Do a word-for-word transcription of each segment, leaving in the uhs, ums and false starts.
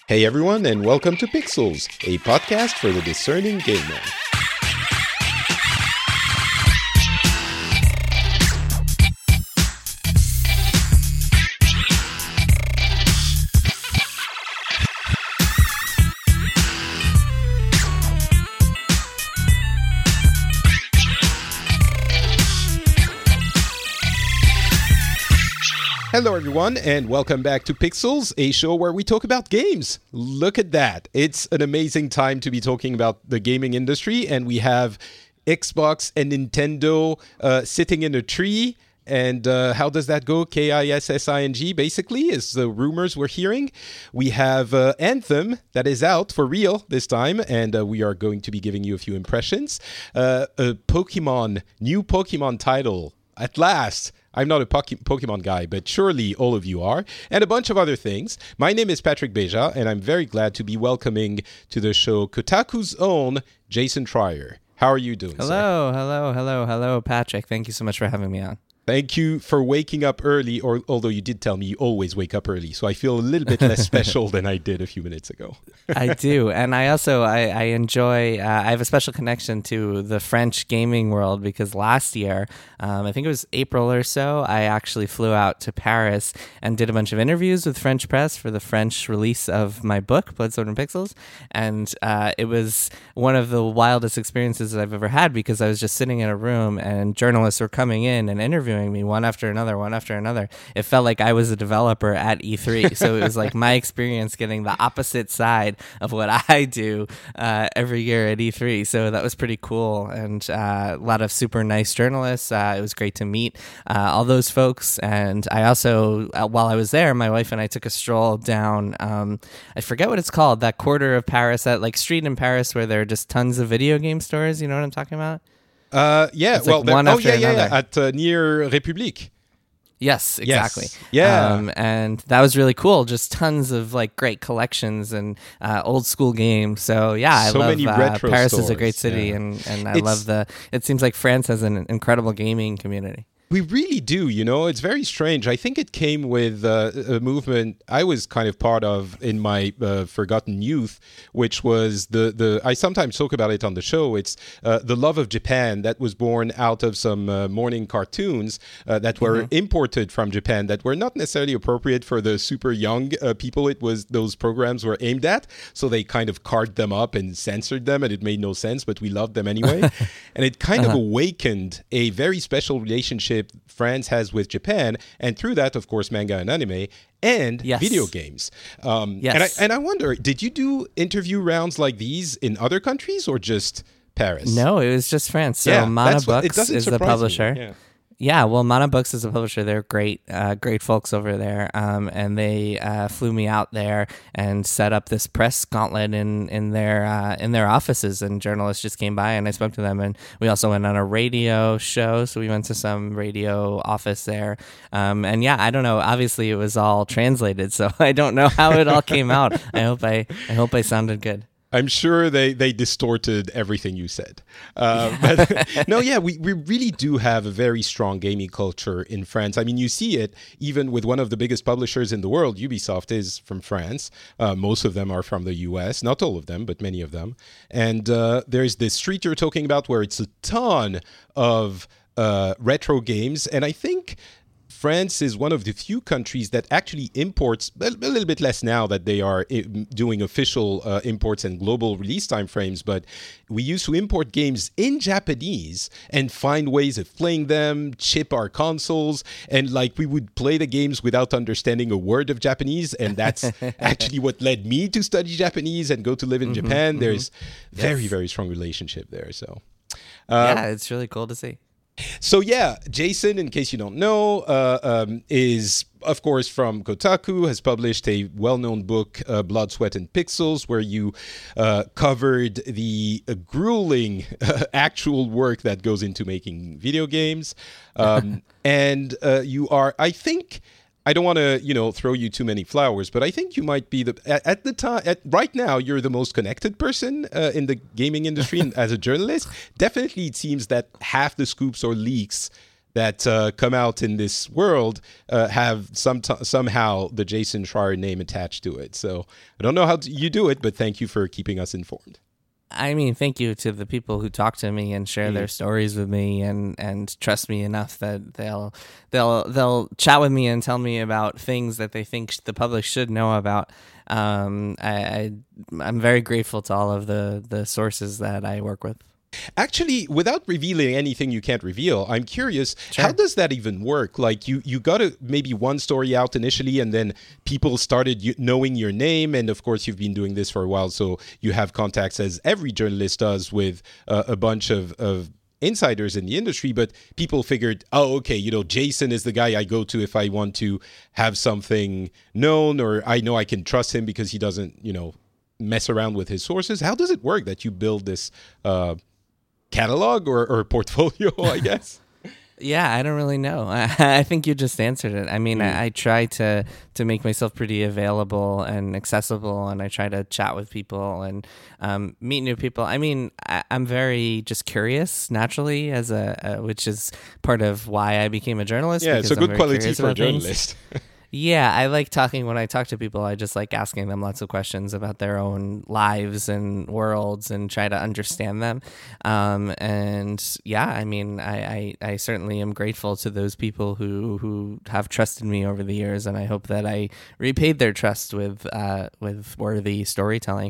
Hey everyone, and welcome to Pixels, a podcast for the discerning gamer. Hello everyone, and welcome back to Pixels, a show where we talk about games. Look at that. It's an amazing time to be talking about the gaming industry, and we have Xbox and Nintendo uh, sitting in a tree. And uh, how does that go? K I S S I N G, basically, is the rumors we're hearing. We have uh, Anthem that is out for real this time, and uh, we are going to be giving you a few impressions. Uh, a Pokemon, new Pokemon title, at last. I'm not a Pokemon guy, but surely all of you are, and a bunch of other things. My name is Patrick Beja, and I'm very glad to be welcoming to the show Kotaku's own Jason Trier. How are you doing, Hello, sir? hello, hello, hello, Patrick. Thank you so much for having me on. Thank you for waking up early, or although you did tell me you always wake up early, so I feel a little bit less special than I did a few minutes ago. I do, and I also, I, I enjoy, uh, I have a special connection to the French gaming world because last year, um, I think it was April or so, I actually flew out to Paris and did a bunch of interviews with French press for the French release of my book, Blood, Sword, and Pixels, and uh, it was one of the wildest experiences I've ever had because I was just sitting in a room and journalists were coming in and interviewing me one after another, one after another. It felt like I was a developer at E three. So it was like my experience getting the opposite side of what I do uh, every year at E three. So that was pretty cool. And uh, a lot of super nice journalists. Uh, it was great to meet uh, all those folks. And I also, uh, while I was there, my wife and I took a stroll down, um, I forget what it's called, that quarter of Paris, that like street in Paris where there are just tons of video game stores. You know what I'm talking about? Uh, yeah, it's well, like one oh after yeah, yeah, another. yeah, at uh, near République. Yes, exactly. Yes. Yeah. Um, and that was really cool. Just tons of like great collections and uh, old school games. So yeah, I So love many uh, retro Paris is a stores, great city, yeah. and, and I It's- love the. It seems like France has an incredible gaming community. We really do, you know, it's very strange. I think it came with uh, a movement I was kind of part of in my uh, forgotten youth, which was the, the, I sometimes talk about it on the show, it's uh, the love of Japan that was born out of some uh, morning cartoons uh, that were mm-hmm. imported from Japan that were not necessarily appropriate for the super young uh, people it was those programs were aimed at. So they kind of carved them up and censored them and it made no sense, but we loved them anyway. And it kind uh-huh. of awakened a very special relationship France has with Japan, and through that, of course, manga and anime and yes. video games. Um, yes. and, I, and I wonder, did you do interview rounds like these in other countries or just Paris? No, it was just France. So yeah, Mana what, Books is the surprise publisher. Me. Yeah. Yeah, well, Mana Books is a publisher. They're great, uh, great folks over there, um, and they uh, flew me out there and set up this press gauntlet in in their uh, in their offices. And journalists just came by, and I spoke to them. And we also went on a radio show, so we went to some radio office there. Um, and yeah, I don't know. Obviously, it was all translated, so I don't know how it all came out. I hope I I hope I sounded good. I'm sure they, they distorted everything you said. Uh, but no, yeah, we, we really do have a very strong gaming culture in France. I mean, you see it even with one of the biggest publishers in the world. Ubisoft is from France. Uh, most of them are from the U S. Not all of them, but many of them. And uh, there's this street you're talking about where it's a ton of uh, retro games. And I think France is one of the few countries that actually imports, a little bit less now that they are doing official uh, imports and global release timeframes, but we used to import games in Japanese and find ways of playing them, chip our consoles, and like we would play the games without understanding a word of Japanese, and that's actually what led me to study Japanese and go to live in mm-hmm, Japan. Mm-hmm. There's yes. very, very strong relationship there. So, uh, yeah, it's really cool to see. So yeah, Jason, in case you don't know, uh, um, is of course from Kotaku, has published a well-known book, uh, Blood, Sweat, and Pixels, where you uh, covered the uh, grueling uh, actual work that goes into making video games. Um, and uh, you are, I think... I don't want to, you know, throw you too many flowers, but I think you might be the at, at the time. At right now, you're the most connected person uh, in the gaming industry as a journalist. Definitely, it seems that half the scoops or leaks that uh, come out in this world uh, have some t- somehow the Jason Schreier name attached to it. So I don't know how to, you do it, but thank you for keeping us informed. I mean, thank you to the people who talk to me and share mm. their stories with me and, and trust me enough that they'll they'll they'll chat with me and tell me about things that they think the public should know about. Um, I, I I'm very grateful to all of the the sources that I work with. Actually, without revealing anything you can't reveal, I'm curious, sure. How does that even work? Like, you, you got a, maybe one story out initially, and then people started knowing your name, and of course, you've been doing this for a while, so you have contacts, as every journalist does, with uh, a bunch of, of insiders in the industry, but people figured, oh, okay, you know, Jason is the guy I go to if I want to have something known, or I know I can trust him because he doesn't, you know, mess around with his sources. How does it work that you build this uh catalog or, or portfolio, I guess? Yeah, I don't really know. I, I think you just answered it. I mean, mm. I, I try to to make myself pretty available and accessible, and I try to chat with people and um, meet new people. I mean, I, I'm very just curious naturally, as a, a which is part of why I became a journalist. Yeah, it's a good quality for a journalist. Yeah, I like talking. When I talk to people, I just like asking them lots of questions about their own lives and worlds and try to understand them. Um, and yeah, I mean, I, I, I certainly am grateful to those people who, who have trusted me over the years, and I hope that I repaid their trust with uh, with worthy storytelling.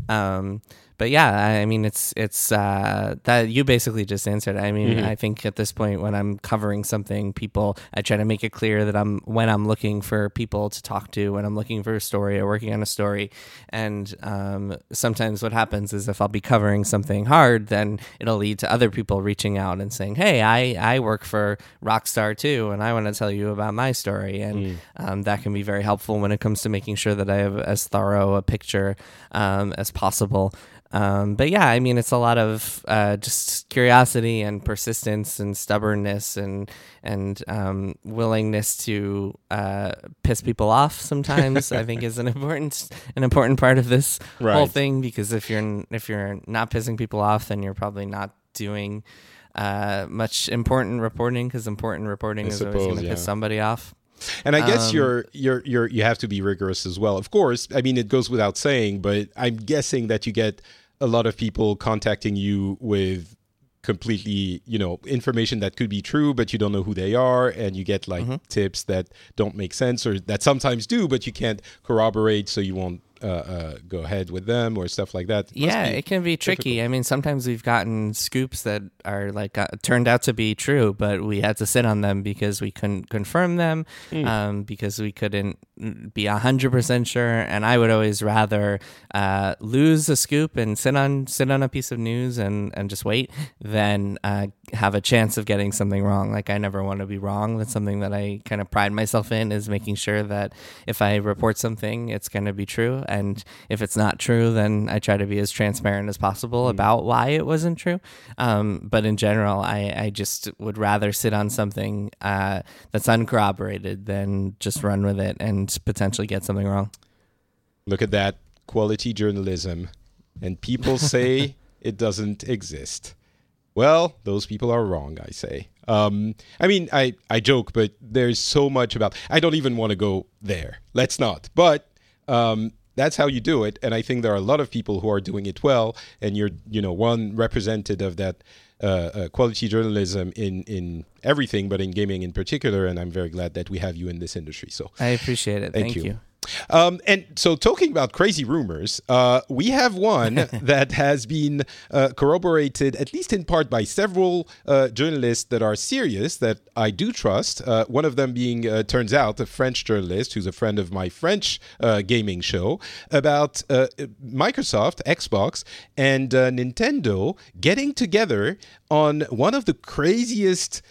Um, But yeah, I mean, it's it's uh, that you basically just answered. I mean, mm-hmm. I think at this point, when I'm covering something, people, I try to make it clear that I'm when I'm looking for people to talk to, when I'm looking for a story or working on a story. And um, sometimes what happens is if I'll be covering something hard, then it'll lead to other people reaching out and saying, "Hey, I, I work for Rockstar too, and I want to tell you about my story." And mm. um, that can be very helpful when it comes to making sure that I have as thorough a picture um, as possible. Um, but yeah, I mean, it's a lot of uh, just curiosity and persistence and stubbornness and and um, willingness to uh, piss people off sometimes. I think is an important an important part of this right. whole thing, because if you're if you're not pissing people off, then you're probably not doing uh, much important reporting, because important reporting I is suppose, always going to yeah. piss somebody off. And I guess um, you're you're you're you have to be rigorous as well. Of course, I mean, it goes without saying, but I'm guessing that you get a lot of people contacting you with completely, you know, information that could be true, but you don't know who they are, and you get like mm-hmm. tips that don't make sense, or that sometimes do, but you can't corroborate, so you won't uh, uh, go ahead with them or stuff like that. It yeah, it can be tricky. Difficult. I mean, sometimes we've gotten scoops that are like uh, turned out to be true, but we had to sit on them because we couldn't confirm them, mm. um, because we couldn't be a hundred percent sure. And I would always rather uh, lose a scoop and sit on sit on a piece of news and, and just wait than uh, have a chance of getting something wrong. Like, I never want to be wrong. That's something that I kind of pride myself in, is making sure that if I report something, it's going to be true. And if it's not true, then I try to be as transparent as possible mm. about why it wasn't true. Um, but in general, I, I just would rather sit on something uh, that's uncorroborated than just run with it and potentially get something wrong. Look at that. Quality journalism. And people say it doesn't exist. Well, those people are wrong, I say. Um, I mean, I, I joke, but there's so much about... I don't even want to go there. Let's not. But... Um, that's how you do it, and I think there are a lot of people who are doing it well, and you're, you know, one representative of that uh, uh, quality journalism in, in everything, but in gaming in particular, and I'm very glad that we have you in this industry. So I appreciate it. Thank, Thank you. you. Um, and so talking about crazy rumors, uh, we have one that has been uh, corroborated, at least in part, by several uh, journalists that are serious, that I do trust. Uh, one of them being, uh, turns out, a French journalist who's a friend of my French uh, gaming show, about uh, Microsoft, Xbox, and uh, Nintendo getting together on one of the craziest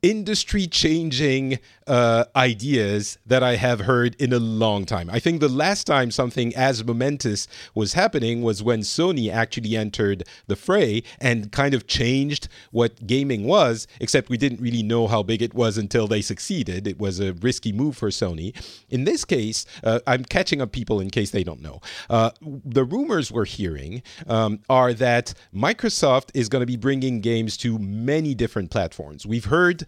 industry-changing uh, ideas that I have heard in a long time. I think the last time something as momentous was happening was when Sony actually entered the fray and kind of changed what gaming was, except we didn't really know how big it was until they succeeded. It was a risky move for Sony. In this case, uh, I'm catching up people in case they don't know. Uh, the rumors we're hearing um, are that Microsoft is going to be bringing games to many different platforms. We've heard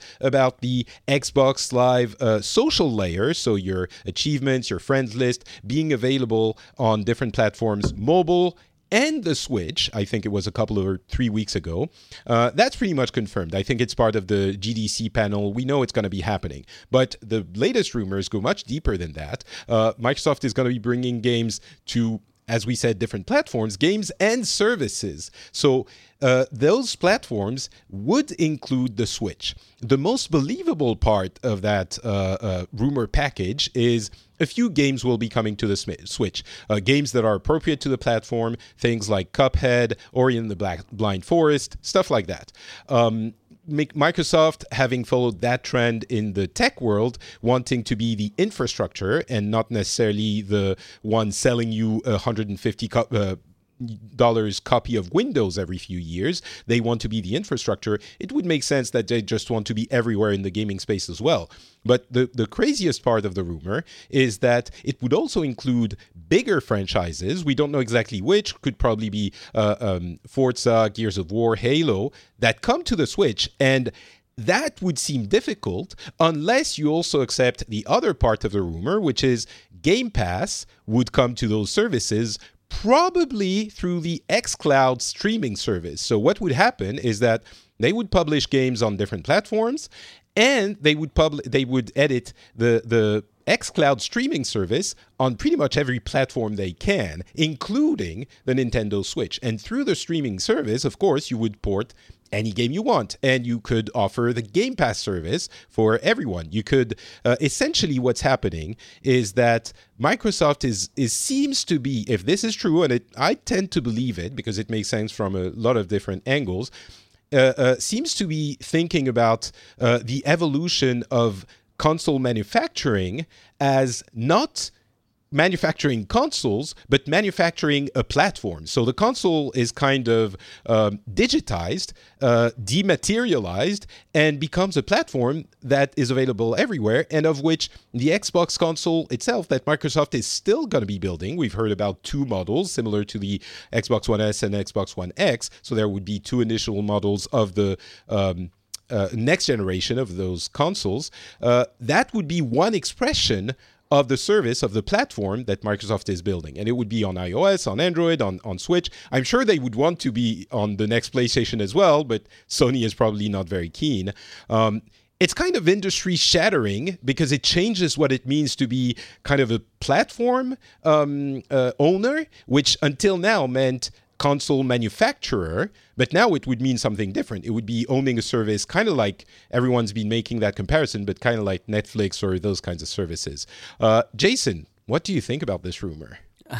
about the Xbox Live uh, social layer, so your achievements, your friends list, being available on different platforms, mobile and the Switch. I think it was a couple or three weeks ago. Uh, that's pretty much confirmed. I think it's part of the G D C panel. We know it's going to be happening. But the latest rumors go much deeper than that. Uh, Microsoft is going to be bringing games to, as we said, different platforms, games and services. So uh, those platforms would include the Switch. The most believable part of that uh, uh, rumor package is a few games will be coming to the Switch. Uh, games that are appropriate to the platform, things like Cuphead, Ori and the Black, Blind Forest, stuff like that. Um, Microsoft, having followed that trend in the tech world, wanting to be the infrastructure and not necessarily the one selling you a one hundred fifty co- uh, dollars copy of Windows every few years. They want to be the infrastructure. It would make sense that they just want to be everywhere in the gaming space as well. But the, the craziest part of the rumor is that it would also include bigger franchises. We don't know exactly which. Could probably be uh, um, Forza, Gears of War, Halo, that come to the Switch. And that would seem difficult unless you also accept the other part of the rumor, which is Game Pass would come to those services probably through the xCloud streaming service. So what would happen is that they would publish games on different platforms, and they would pub- they would edit the the xCloud streaming service on pretty much every platform they can, including the Nintendo Switch. And through the streaming service, of course, you would port any game you want, and you could offer the Game Pass service for everyone. You could uh, essentially, what's happening is that Microsoft is is seems to be, if this is true, and it, I tend to believe it because it makes sense from a lot of different angles, uh, uh, seems to be thinking about uh, the evolution of console manufacturing as not manufacturing consoles, but manufacturing a platform. So the console is kind of um, digitized, uh, dematerialized, and becomes a platform that is available everywhere, and of which the Xbox console itself that Microsoft is still going to be building. We've heard about two models similar to the Xbox One S and Xbox One X. So there would be two initial models of the um, uh, next generation of those consoles. Uh, that would be one expression of the service, of the platform that Microsoft is building. And it would be on iOS, on Android, on, on Switch. I'm sure they would want to be on the next PlayStation as well, but Sony is probably not very keen. Um, it's kind of industry shattering because it changes what it means to be kind of a platform um, uh, owner, which until now meant console manufacturer, but now it would mean something different. It would be owning a service, kind of like everyone's been making that comparison, but kind of like Netflix or those kinds of services. Uh, Jason, what do you think about this rumor?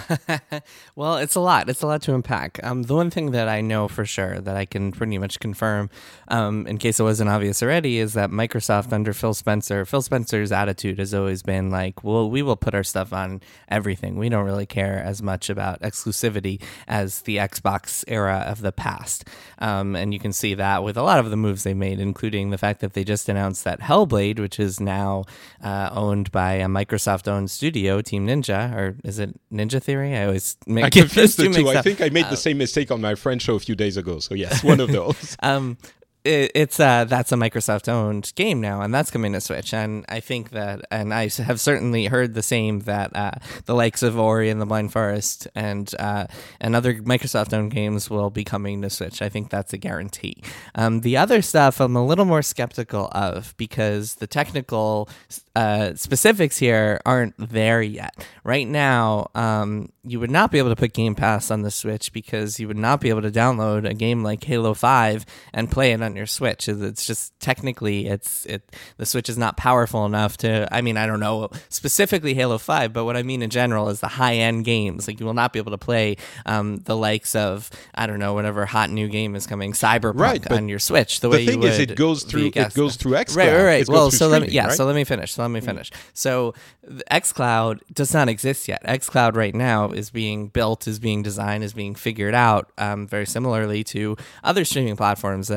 Well, it's a lot. It's a lot to unpack. Um, the one thing that I know for sure that I can pretty much confirm, um, in case it wasn't obvious already, is that Microsoft under Phil Spencer, Phil Spencer's attitude has always been like, well, we will put our stuff on everything. We don't really care as much about exclusivity as the Xbox era of the past. Um, and you can see that with a lot of the moves they made, including the fact that they just announced that Hellblade, which is now uh, owned by a Microsoft-owned studio, Team Ninja, or is it Ninja Theory? I always make I confused the two. Up. I think I made uh, the same mistake on my French show a few days ago. So yes, one of those. um, it, it's uh, that's a Microsoft-owned game now, and that's coming to Switch. And I think that, and I have certainly heard the same, that uh, the likes of Ori and the Blind Forest and uh, and other Microsoft-owned games will be coming to Switch. I think that's a guarantee. Um, the other stuff I'm a little more skeptical of because the technical uh, specifics here aren't there yet. Right now, um, you would not be able to put Game Pass on the Switch because you would not be able to download a game like Halo five and play it on your Switch. It's just technically, it's it the Switch is not powerful enough to, I mean, I don't know specifically Halo five, but what I mean in general is the high-end games. Like, you will not be able to play um, the likes of, I don't know, whatever hot new game is coming, Cyberpunk, right, on your Switch. The, the way thing you is, would it goes through it goes through xCloud. Right, right, right. Well, so let me, yeah, right? so let me finish. So let me finish. So the xCloud does not exist yet. xCloud right now is being built, is being designed, is being figured out, um, very similarly to other streaming platforms that are have been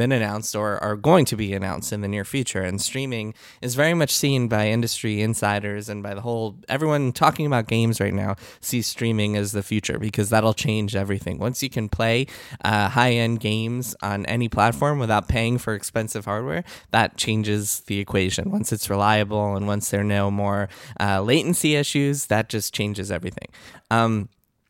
been announced or are going to be announced in the near future. And streaming is very much seen by industry insiders and by the whole, everyone talking about games right now sees streaming as the future because that'll change everything. Once you can play uh, high-end games on any platform without paying for expensive hardware, that changes the equation. Once it's reliable and once there are no more uh, latency issues, that just changes everything. Um,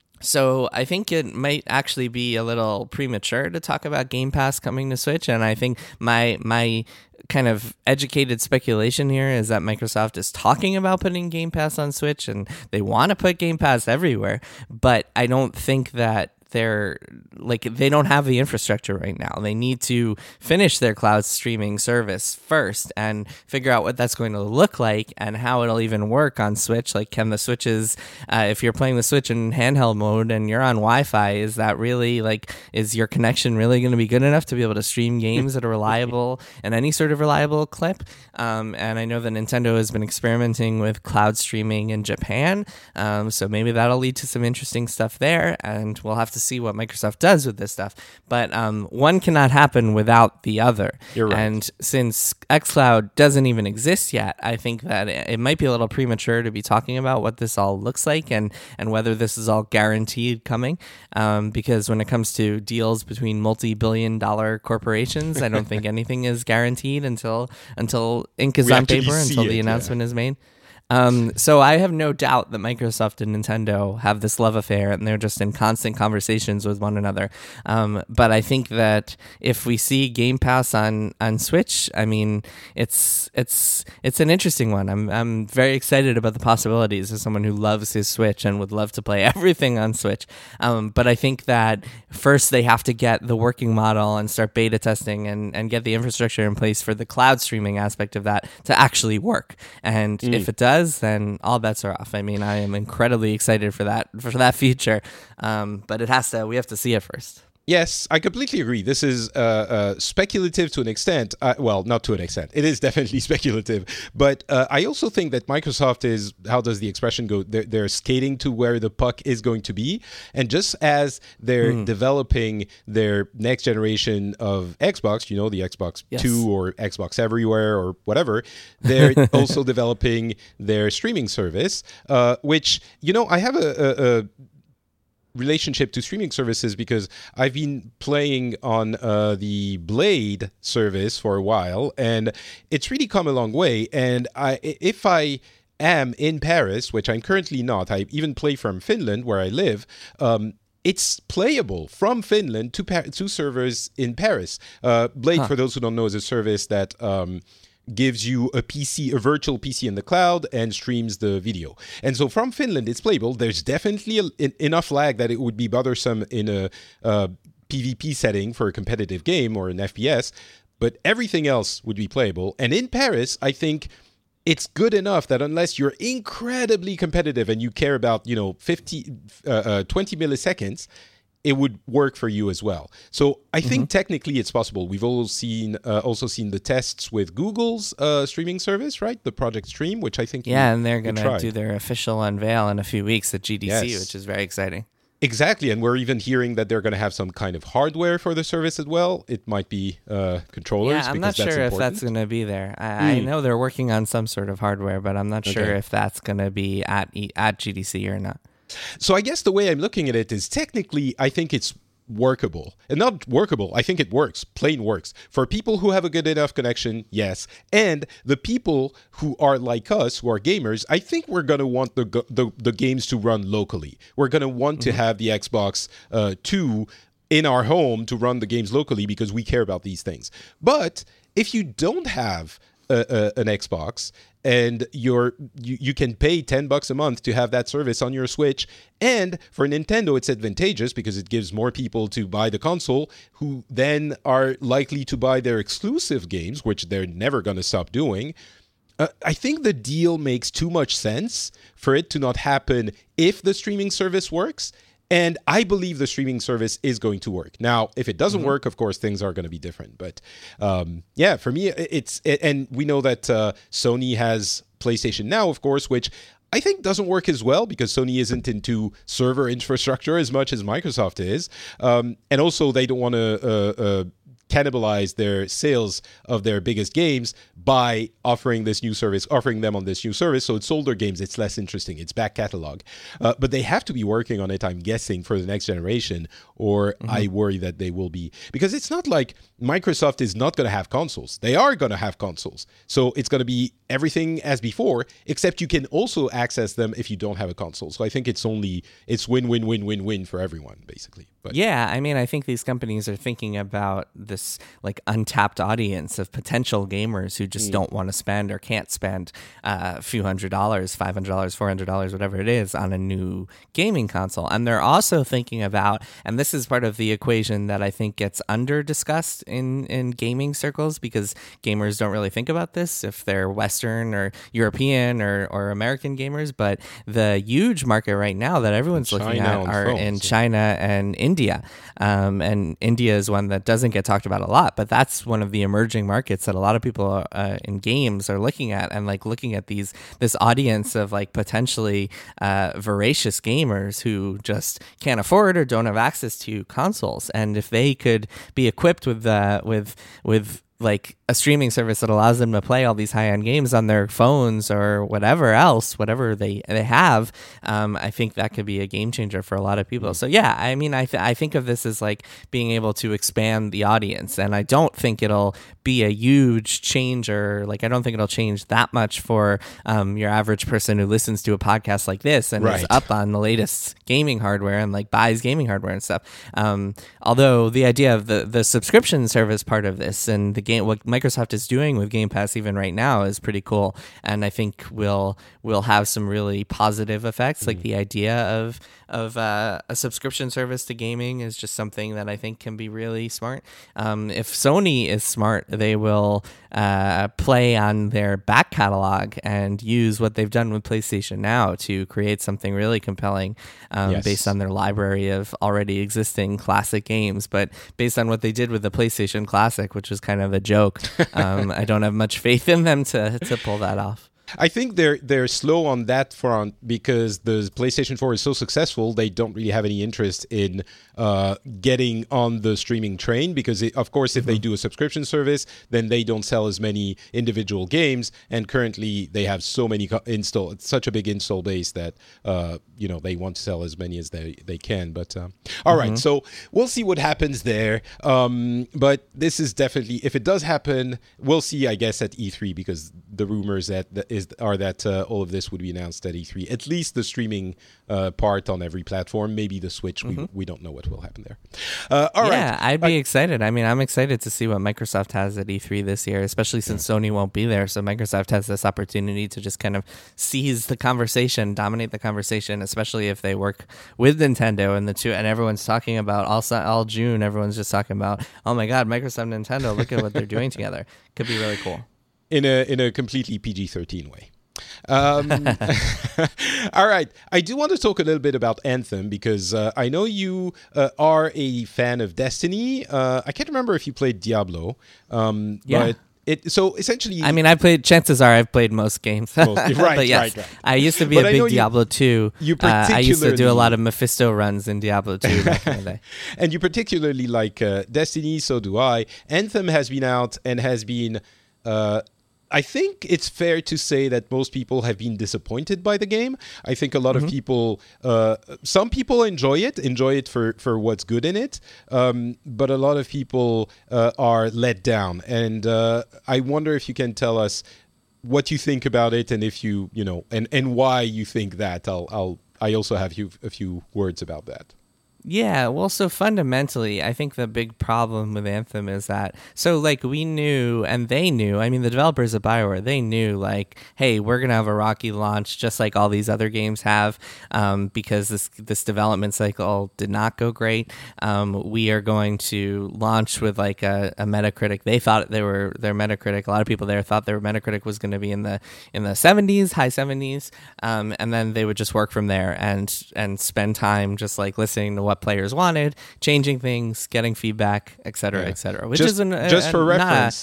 So I think it might actually be a little premature to talk about Game Pass coming to Switch, and I think my my kind of educated speculation here is that Microsoft is talking about putting Game Pass on Switch, and they want to put Game Pass everywhere, but I don't think that they're like they don't have the infrastructure right now. They need to finish their cloud streaming service first and figure out what that's going to look like and how it'll even work on Switch. Like, can the Switches, uh, if you're playing the Switch in handheld mode and you're on Wi-Fi, is that really like is your connection really going to be good enough to be able to stream games at a reliable and any sort of reliable clip? Um, and I know that Nintendo has been experimenting with cloud streaming in Japan, um, so maybe that'll lead to some interesting stuff there, and we'll have to see what Microsoft does with this stuff. But um, one cannot happen without the other. You're right. And since xCloud doesn't even exist yet, I think that it might be a little premature to be talking about what this all looks like and, and whether this is all guaranteed coming. Um, because when it comes to deals between multi-billion dollar corporations, I don't think anything is guaranteed until until ink is We on actually paper, see until it, the yeah. announcement is made. Um, so I have no doubt that Microsoft and Nintendo have this love affair and they're just in constant conversations with one another. Um, but I think that if we see Game Pass on, on Switch, I mean, it's it's it's an interesting one. I'm I'm very excited about the possibilities as someone who loves his Switch and would love to play everything on Switch. Um, but I think that first they have to get the working model and start beta testing and, and get the infrastructure in place for the cloud streaming aspect of that to actually work. And mm. if it does, then all bets are off. I mean, I am incredibly excited for that for that feature, um, but it has to. We have to see it first. Yes, I completely agree. This is uh, uh, speculative to an extent. Uh, well, not to an extent. It is definitely speculative. But uh, I also think that Microsoft is, how does the expression go? They're, they're skating to where the puck is going to be. And just as they're mm. developing their next generation of Xbox, you know, the Xbox yes. two or Xbox Everywhere or whatever, they're also developing their streaming service, uh, which, you know, I have a... a, a relationship to streaming services because I've been playing on uh, the Blade service for a while, and it's really come a long way. And I, if I am in Paris, which I'm currently not, I even play from Finland where I live, um, it's playable from Finland to, Par- to servers in Paris. Uh, Blade, huh. for those who don't know, is a service that... Um, gives you a P C, a virtual P C in the cloud, and streams the video. And so from Finland, it's playable. There's definitely a, in, enough lag that it would be bothersome in a uh, PvP setting for a competitive game or an F P S, but everything else would be playable. And in Paris, I think it's good enough that unless you're incredibly competitive and you care about, you know, fifty, uh, uh, twenty milliseconds, it would work for you as well. So I think mm-hmm. technically it's possible. We've all seen, uh, also seen the tests with Google's uh, streaming service, right? The Project Stream, which I think yeah, we, and they're going to do their official unveil in a few weeks at G D C, yes. which is very exciting. Exactly, and we're even hearing that they're going to have some kind of hardware for the service as well. It might be uh, controllers. Yeah, I'm not sure that's if that's going to be there. I, mm. I know they're working on some sort of hardware, but I'm not sure okay. if that's going to be at at G D C or not. So I guess the way I'm looking at it is technically, I think it's workable. And not workable, I think it works. Plain works. For people who have a good enough connection, yes. And the people who are like us, who are gamers, I think we're going to want the, the the games to run locally. We're going to want mm-hmm. to have the Xbox uh, two in our home to run the games locally because we care about these things. But if you don't have a, a, an Xbox and you're you, you can pay ten bucks a month to have that service on your Switch, and for Nintendo it's advantageous because it gives more people to buy the console who then are likely to buy their exclusive games, which they're never going to stop doing. Uh, I think the deal makes too much sense for it to not happen if the streaming service works. And I believe the streaming service is going to work. Now, if it doesn't mm-hmm. work, of course, things are going to be different. But um, yeah, for me, it's... It, and we know that uh, Sony has PlayStation Now, of course, which I think doesn't work as well because Sony isn't into server infrastructure as much as Microsoft is. Um, and also, they don't want to... Uh, uh, cannibalize their sales of their biggest games by offering this new service, offering them on this new service. So it's older games, it's less interesting, it's back catalog. Uh, but they have to be working on it, I'm guessing, for the next generation, or mm-hmm. I worry that they will be. Because it's not like Microsoft is not going to have consoles. They are going to have consoles. So it's going to be everything as before, except you can also access them if you don't have a console. So I think it's only, it's win, win, win, win, win for everyone, basically. But yeah, I mean, I think these companies are thinking about this like untapped audience of potential gamers who just mm. don't want to spend or can't spend uh, a few hundred dollars, five hundred dollars, four hundred dollars, whatever it is, on a new gaming console. And they're also thinking about, and this is part of the equation that I think gets under discussed in, in gaming circles, because gamers don't really think about this if they're Western or European or, or American gamers. But the huge market right now that everyone's China looking at are phones, in China and India. India. Um, and India is one that doesn't get talked about a lot, but that's one of the emerging markets that a lot of people uh, in games are looking at, and like looking at these this audience of like potentially uh, voracious gamers who just can't afford or don't have access to consoles. And if they could be equipped with uh, with with like a streaming service that allows them to play all these high-end games on their phones or whatever else, whatever they, they have, um, I think that could be a game changer for a lot of people. So yeah, I mean, I, th- I think of this as like being able to expand the audience, and I don't think it'll be a huge changer. Like, I don't think it'll change that much for um, your average person who listens to a podcast like this and right. is up on the latest gaming hardware and like buys gaming hardware and stuff. Um, although the idea of the, the subscription service part of this and the game, what Microsoft is doing with Game Pass even right now is pretty cool, and I think will will have some really positive effects. Mm-hmm. Like the idea of of uh, a subscription service to gaming is just something that I think can be really smart. Um, if Sony is smart, they will uh, play on their back catalog and use what they've done with PlayStation Now to create something really compelling um, yes. based on their library of already existing classic games. But based on what they did with the PlayStation Classic, which was kind of a joke, um, I don't have much faith in them to to pull that off. I think they're they're slow on that front because the PlayStation four is so successful. They don't really have any interest in uh, getting on the streaming train because, it, of course, if mm-hmm. they do a subscription service, then they don't sell as many individual games. And currently, they have so many co- install, such a big install base that uh, you know they want to sell as many as they they can. But uh, all mm-hmm. right, so we'll see what happens there. Um, but this is definitely, if it does happen, we'll see. I guess at E three, because the rumors that, that is are that uh, all of this would be announced at E three. At least the streaming uh, part on every platform. Maybe the Switch. Mm-hmm. We we don't know what will happen there. Uh, all yeah, right. I'd be I, excited. I mean, I'm excited to see what Microsoft has at E three this year, especially since yeah. Sony won't be there. So Microsoft has this opportunity to just kind of seize the conversation, dominate the conversation, especially if they work with Nintendo and the two. And everyone's talking about all all June. Everyone's just talking about, oh my God, Microsoft and Nintendo. Look at what they're doing together. Could be really cool. In a in a completely P G thirteen way. Um, all right. I do want to talk a little bit about Anthem because uh, I know you uh, are a fan of Destiny. Uh, I can't remember if you played Diablo. Um, yeah. But it, so essentially... I mean, I played, chances are I've played most games. most, right, but yes, right, right. I used to be but a I big Diablo two. You uh, I used to do a particularly- lot of Mephisto runs in Diablo two back in the day. And you particularly like uh, Destiny, so do I. Anthem has been out and has been... Uh, I think it's fair to say that most people have been disappointed by the game. I think a lot mm-hmm. of people, uh, some people enjoy it, enjoy it for, for what's good in it, um, but a lot of people uh, are let down. And uh, I wonder if you can tell us what you think about it, and if you, you know, and, and why you think that. I'll, I'll, I also have you, a few words about that. Yeah, well, so fundamentally, I think the big problem with Anthem is that, so like we knew and they knew, I mean, the developers of BioWare, they knew like, hey, we're going to have a rocky launch just like all these other games have um, because this this development cycle did not go great. Um, we are going to launch with like a, a Metacritic. They thought they were their Metacritic. A lot of people there thought their Metacritic was going to be in the in the seventies, high seventies, um, and then they would just work from there and and spend time just like listening to what players wanted, changing things, getting feedback, et cetera, yeah. et cetera. Which just, isn't a, just for a, reference.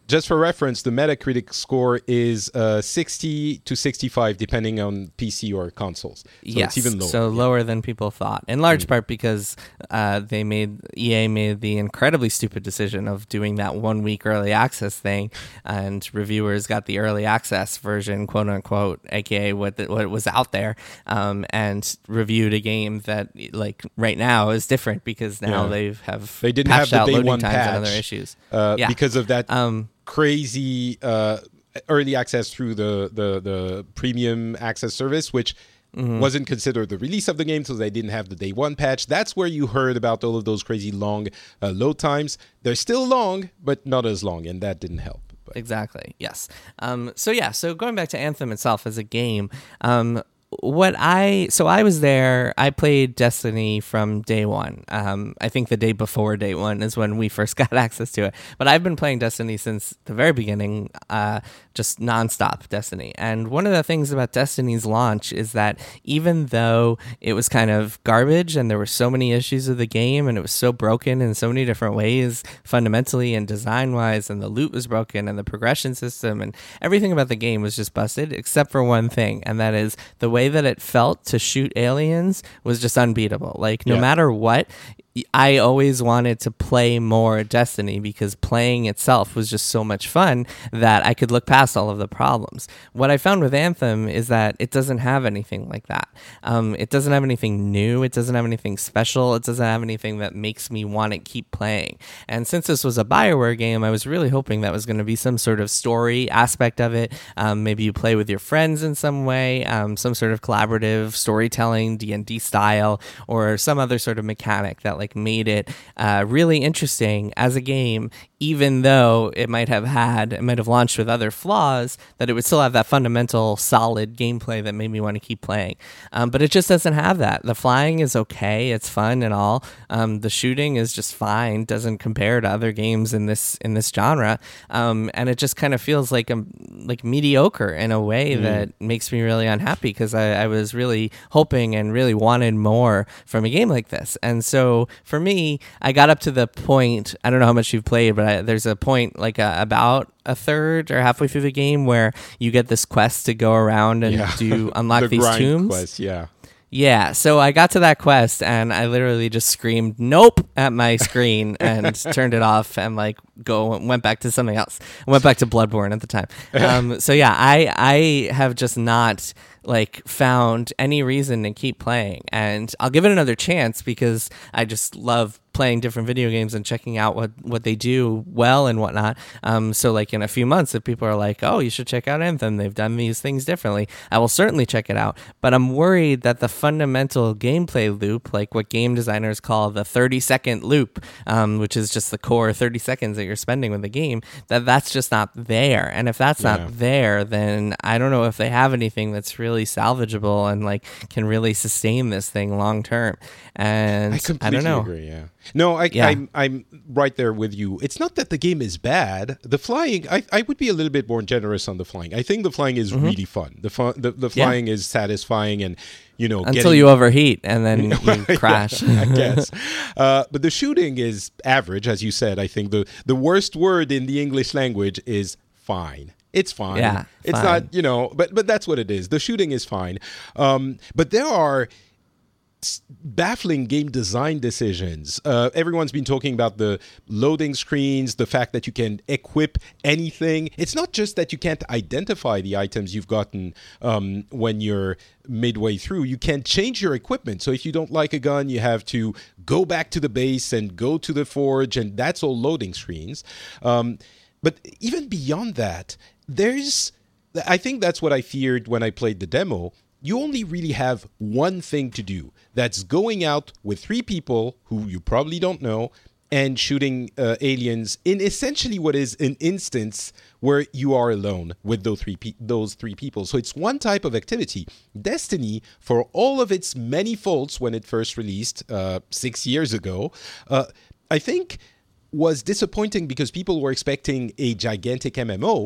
just for reference, the Metacritic score is uh, sixty to sixty-five, depending on P C or consoles. So yes, it's even lower. So yeah. lower than people thought, in large mm. part because uh, they made E A made the incredibly stupid decision of doing that one week early access thing, and reviewers got the early access version, quote unquote, aka what the, what was out there, um, and reviewed a game that like right now is different because now yeah. they have they didn't have the day one times patch and other issues uh, yeah. because of that um, crazy uh, early access through the, the the premium access service, which mm-hmm. wasn't considered the release of the game, so they didn't have the day one patch. That's where you heard about all of those crazy long uh, load times. They're still long, but not as long, and that didn't help. But. Exactly. Yes. Um, so yeah. So going back to Anthem itself as a game. Um, What I so I was there. I played Destiny from day one. Um, I think the day before day one is when we first got access to it. But I've been playing Destiny since the very beginning, uh, just nonstop Destiny. And one of the things about Destiny's launch is that even though it was kind of garbage and there were so many issues with the game and it was so broken in so many different ways, fundamentally and design wise, and the loot was broken and the progression system and everything about the game was just busted, except for one thing, and that is the way way that it felt to shoot aliens was just unbeatable. Like no yeah. matter what, I always wanted to play more Destiny because playing itself was just so much fun that I could look past all of the problems. What I found with Anthem is that it doesn't have anything like that. Um, it doesn't have anything new. It doesn't have anything special. It doesn't have anything that makes me want to keep playing. And since this was a BioWare game, I was really hoping that was going to be some sort of story aspect of it. Um, maybe you play with your friends in some way, um, some sort of collaborative storytelling, D and D style, or some other sort of mechanic that like made it uh, really interesting as a game, even though it might have had, it might have launched with other flaws, that it would still have that fundamental solid gameplay that made me want to keep playing. Um, but it just doesn't have that. The flying is okay, it's fun and all. Um, the shooting is just fine, doesn't compare to other games in this in this genre, um, and it just kind of feels like a like mediocre in a way mm. that makes me really unhappy because I, I was really hoping and really wanted more from a game like this. And so for me, I got up to the point, I don't know how much you've played, but I, there's a point like a, about a third or halfway through the game where you get this quest to go around and yeah. do unlock the these grind tombs. Quest, yeah. Yeah, so I got to that quest and I literally just screamed nope at my screen and turned it off and like go went back to something else. I went back to Bloodborne at the time. Um, so yeah, I I have just not like found any reason to keep playing, and I'll give it another chance because I just love playing different video games and checking out what, what they do well and whatnot. Um, so like in a few months, if people are like, oh, you should check out Anthem, they've done these things differently, I will certainly check it out. But I'm worried that the fundamental gameplay loop, like what game designers call the thirty second loop, um, which is just the core thirty seconds that you're spending with the game, that that's just not there. And if that's yeah. not there, then I don't know if they have anything that's really salvageable and like can really sustain this thing long term. And I completely I don't know. agree, yeah. No, I, yeah. I'm I'm right there with you. It's not that the game is bad. The flying, I, I would be a little bit more generous on the flying. I think the flying is mm-hmm. really fun. The fun, the, the flying yeah. is satisfying, and you know, until getting, you overheat and then you crash. I guess. Uh, but the shooting is average, as you said. I think the the worst word in the English language is fine. It's fine. Yeah, it's fine. not, you know, but but that's what it is. The shooting is fine. Um, but there are baffling game design decisions. Uh, everyone's been talking about the loading screens, the fact that you can equip anything. It's not just that you can't identify the items you've gotten um, when you're midway through. You can't change your equipment. So if you don't like a gun, you have to go back to the base and go to the forge, and that's all loading screens. Um, but even beyond that, there's, I think that's what I feared when I played the demo. You only really have one thing to do. That's going out with three people who you probably don't know and shooting uh, aliens in essentially what is an instance where you are alone with those three pe- those three people. So it's one type of activity. Destiny, for all of its many faults when it first released uh, six years ago, uh, I think was disappointing because people were expecting a gigantic M M O.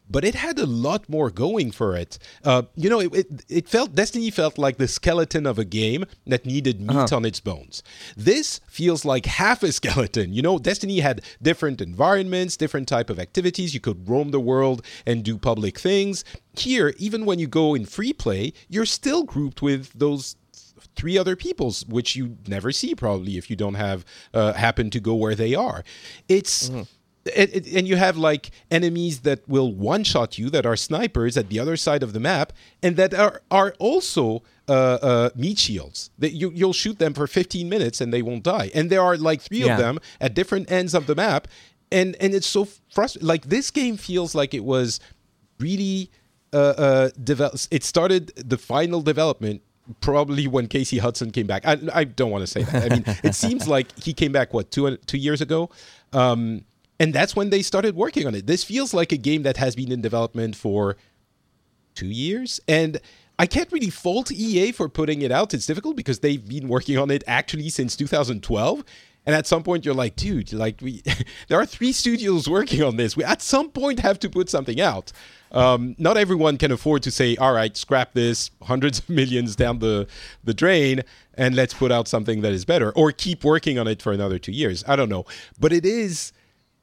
but it had a lot more going for it. Uh, you know, it, it, it felt, Destiny felt like the skeleton of a game that needed meat uh-huh. on its bones. This feels like half a skeleton. You know, Destiny had different environments, different type of activities. You could roam the world and do public things. Here, even when you go in free play, you're still grouped with those three other peoples, which you never see probably if you don't have uh, happen to go where they are. It's mm-hmm. it, it, and you have like enemies that will one-shot you, that are snipers at the other side of the map, and that are are also uh, uh, meat shields. That you you'll shoot them for fifteen minutes and they won't die. And there are like three yeah. of them at different ends of the map, and and it's so frustrating. Like this game feels like it was really uh, uh, developed. It started the final development probably when Casey Hudson came back. I, I don't want to say that. I mean, it seems like he came back, what, two two years ago? Um, and that's when they started working on it. This feels like a game that has been in development for two years. And I can't really fault E A for putting it out. It's difficult because they've been working on it actually since two thousand twelve. And at some point, you're like, dude, like we, there are three studios working on this. We at some point have to put something out. Um, not everyone can afford to say, all right, scrap this, hundreds of millions down the, the drain, and let's put out something that is better, or keep working on it for another two years. I don't know. But it is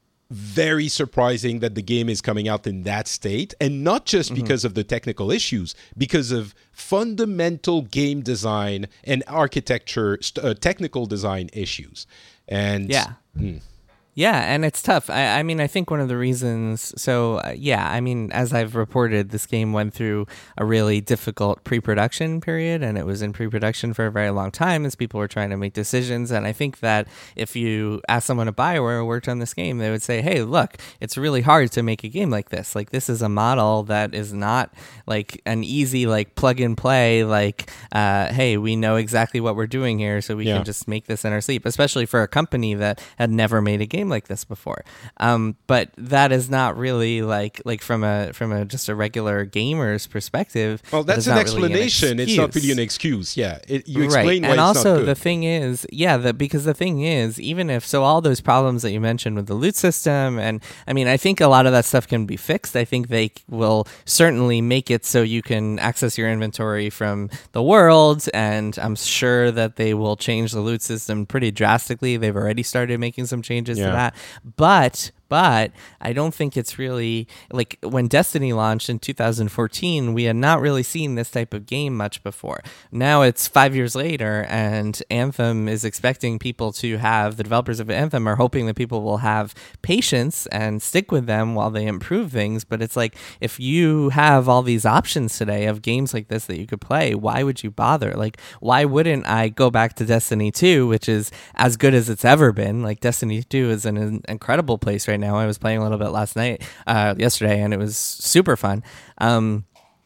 very surprising that the game is coming out in that state, and not just mm-hmm. because of the technical issues, because of fundamental game design and architecture, uh, technical design issues. And yeah. Hmm. Yeah, and it's tough. I, I mean, I think one of the reasons, so uh, yeah, I mean, as I've reported, this game went through a really difficult pre-production period, and it was in pre-production for a very long time as people were trying to make decisions. And I think that if you ask someone at BioWare who worked on this game, they would say, hey, look, it's really hard to make a game like this. Like, this is a model that is not like an easy, like, plug and play, like, uh, hey, we know exactly what we're doing here, so we yeah. can just make this in our sleep, especially for a company that had never made a game like this before. Um, but that is not really like like from a from a just a regular gamer's perspective. Well, that's an explanation. Really an it's not really an excuse. Yeah, it, you explain right. why and it's also not good. The thing is, yeah, that because the thing is, even if so, all those problems that you mentioned with the loot system, and I mean, I think a lot of that stuff can be fixed. I think they will certainly make it so you can access your inventory from the world, and I'm sure that they will change the loot system pretty drastically. They've already started making some changes yeah. to that. But but I don't think it's really like when Destiny launched in two thousand fourteen, we had not really seen this type of game much before. Now it's five years later, and Anthem is expecting people to have, the developers of Anthem are hoping that people will have patience and stick with them while they improve things. But it's like, if you have all these options today of games like this that you could play, why would you bother? Like, why wouldn't I go back to Destiny two, which is as good as it's ever been? Like, Destiny two is an, an incredible place right now. I was playing a little bit last night, uh, yesterday, and it was super fun. Um,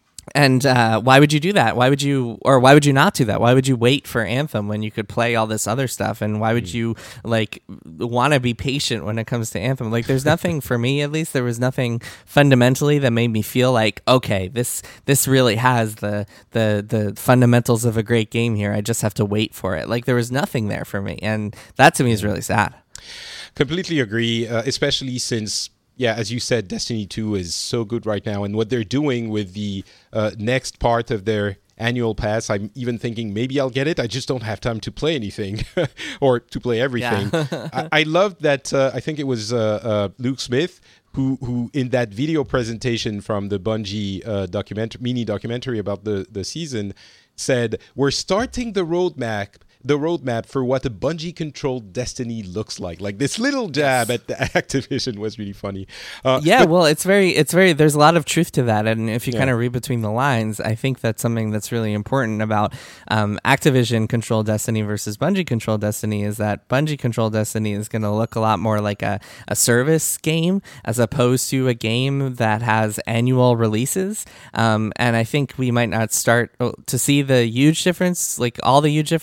and uh, why would you do that? Why would you, or why would you not do that? Why would you wait for Anthem when you could play all this other stuff? And why would mm. you like want to be patient when it comes to Anthem? Like, there's nothing for me, at least, there was nothing fundamentally that made me feel like, okay, this this really has the the the fundamentals of a great game here. I just have to wait for it. Like, there was nothing there for me, and that to me is really sad. Completely agree, uh, especially since, yeah, as you said, Destiny two is so good right now. And what they're doing with the uh, next part of their annual pass, I'm even thinking maybe I'll get it. I just don't have time to play anything or to play everything. Yeah. I, I loved that, uh, I think it was uh, uh, Luke Smith, who who in that video presentation from the Bungie uh, document- mini documentary about the, the season said, we're starting the roadmap the roadmap for what a Bungie-controlled Destiny looks like. Like, this little jab yes. at the Activision was really funny. Uh, yeah, but, well, it's very, it's very, there's a lot of truth to that. And if you yeah. kind of read between the lines, I think that's something that's really important about um, Activision-controlled Destiny versus Bungie-controlled Destiny is that Bungie-controlled Destiny is going to look a lot more like a, a service game as opposed to a game that has annual releases. Um, and I think we might not start to see the huge difference, like all the huge differences in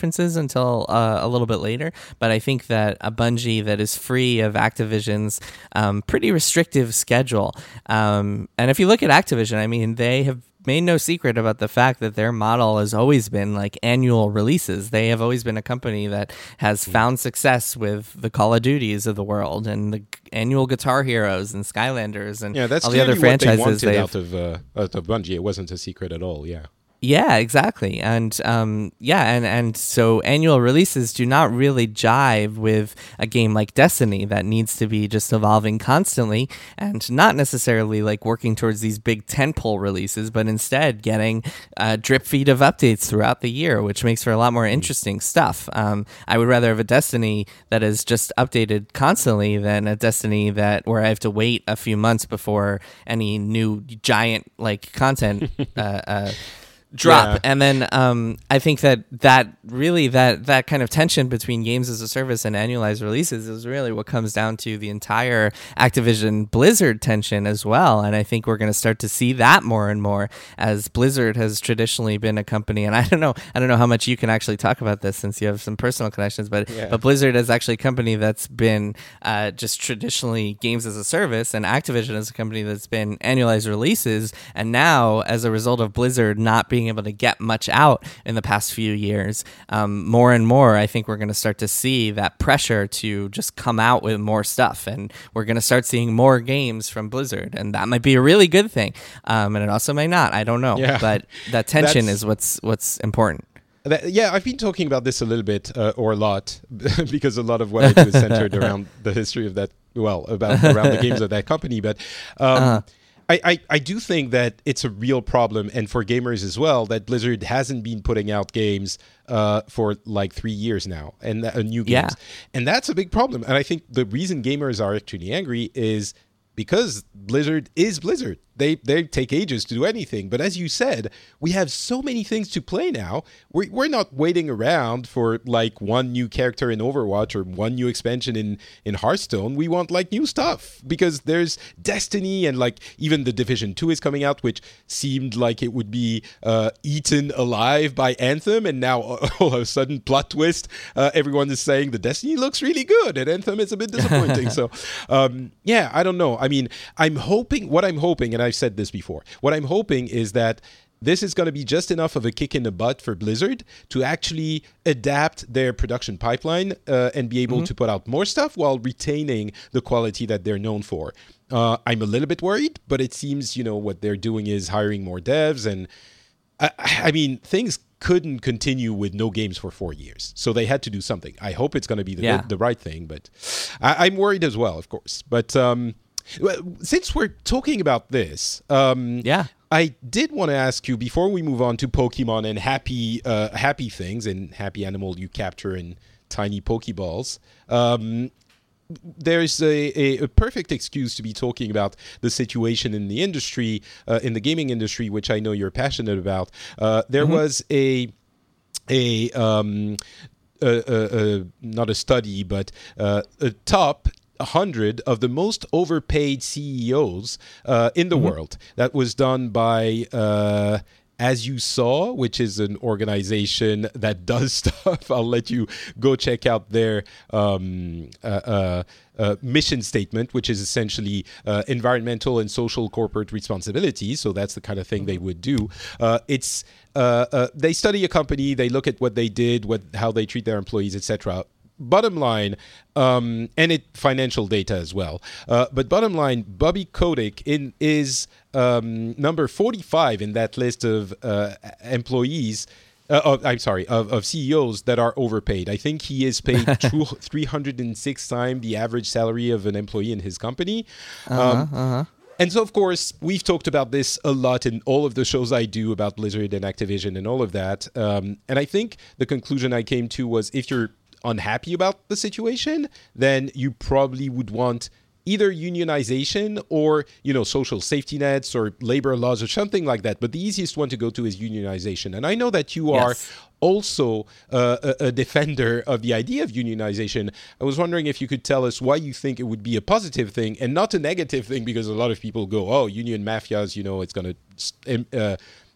until uh, a little bit later. But I think that a Bungie that is free of Activision's um, pretty restrictive schedule. Um, and if you look at Activision, I mean, they have made no secret about the fact that their model has always been like annual releases. They have always been a company that has found success with the Call of Duties of the world and the annual Guitar Heroes and Skylanders and yeah, that's all the other franchises what they they've wanted out of, uh, out of Bungie. It wasn't a secret at all, yeah. Yeah, exactly. And um, yeah, and, and so annual releases do not really jive with a game like Destiny that needs to be just evolving constantly and not necessarily like working towards these big tentpole releases, but instead getting a drip feed of updates throughout the year, which makes for a lot more interesting stuff. Um, I would rather have a Destiny that is just updated constantly than a Destiny that where I have to wait a few months before any new giant like content uh, uh drop. Yeah. And then um, I think that that really that that kind of tension between games as a service and annualized releases is really what comes down to the entire Activision Blizzard tension as well. And I think we're going to start to see that more and more as Blizzard has traditionally been a company. And I don't know, I don't know how much you can actually talk about this since you have some personal connections, but yeah. but Blizzard is actually a company that's been uh, just traditionally games as a service, and Activision is a company that's been annualized releases. And now, as a result of Blizzard not being being able to get much out in the past few years, um, more and more, I think we're going to start to see that pressure to just come out with more stuff, and we're going to start seeing more games from Blizzard, and that might be a really good thing, um, and it also may not. I don't know, yeah. but that tension That's... is what's what's important. That, yeah, I've been talking about this a little bit, uh, or a lot, because a lot of what I do is centered around the history of that, well, about around the games of that company, but um, uh-huh. I, I, I do think that it's a real problem, and for gamers as well, that Blizzard hasn't been putting out games uh, for like three years now, and uh, new games. Yeah. And that's a big problem. And I think the reason gamers are actually angry is because Blizzard is Blizzard. They they take ages to do anything. But as you said, we have so many things to play now. We're, we're not waiting around for like one new character in Overwatch or one new expansion in, in Hearthstone. We want like new stuff because there's Destiny, and like even the Division two is coming out, which seemed like it would be uh, eaten alive by Anthem. And now all of a sudden, plot twist, uh, everyone is saying the Destiny looks really good and Anthem is a bit disappointing. so um, yeah, I don't know. I mean, I'm hoping, what I'm hoping, and I've said this before, what I'm hoping is that this is going to be just enough of a kick in the butt for Blizzard to actually adapt their production pipeline uh, and be able mm-hmm. to put out more stuff while retaining the quality that they're known for. Uh, I'm a little bit worried, but it seems, you know, what they're doing is hiring more devs. And I, I mean, things couldn't continue with no games for four years. So they had to do something. I hope it's going to be the, yeah. good, the right thing, but I, I'm worried as well, of course. But um, since we're talking about this, um, yeah. I did want to ask you, before we move on to Pokemon and happy uh, happy things and happy animal you capture in tiny Pokeballs, um, there's a, a, a perfect excuse to be talking about the situation in the industry, uh, in the gaming industry, which I know you're passionate about. Uh, there mm-hmm. was a a, um, a, a, a not a study, but uh, a top one hundred of the most overpaid C E Os uh, in the mm-hmm. world. That was done by uh, As You Saw, which is an organization that does stuff. I'll let you go check out their um, uh, uh, uh, mission statement, which is essentially uh, environmental and social corporate responsibility. So that's the kind of thing they would do. Uh, it's uh, uh, they study a company, they look at what they did, what how they treat their employees, et cetera. Bottom line, um, and it financial data as well. Uh, but bottom line, Bobby Kotick in is um, number forty-five in that list of uh, employees. Uh, of, I'm sorry, of, of C E Os that are overpaid. I think he is paid three hundred six times the average salary of an employee in his company. Uh-huh, um, uh-huh. And so, of course, we've talked about this a lot in all of the shows I do about Blizzard and Activision and all of that. Um, and I think the conclusion I came to was, if you're unhappy about the situation, then you probably would want either unionization or, you know, social safety nets or labor laws or something like that. But the easiest one to go to is unionization. And I know that you are yes. also uh, a, a defender of the idea of unionization. I was wondering if you could tell us why you think it would be a positive thing and not a negative thing, because a lot of people go, oh, union mafias, you know, it's going to uh,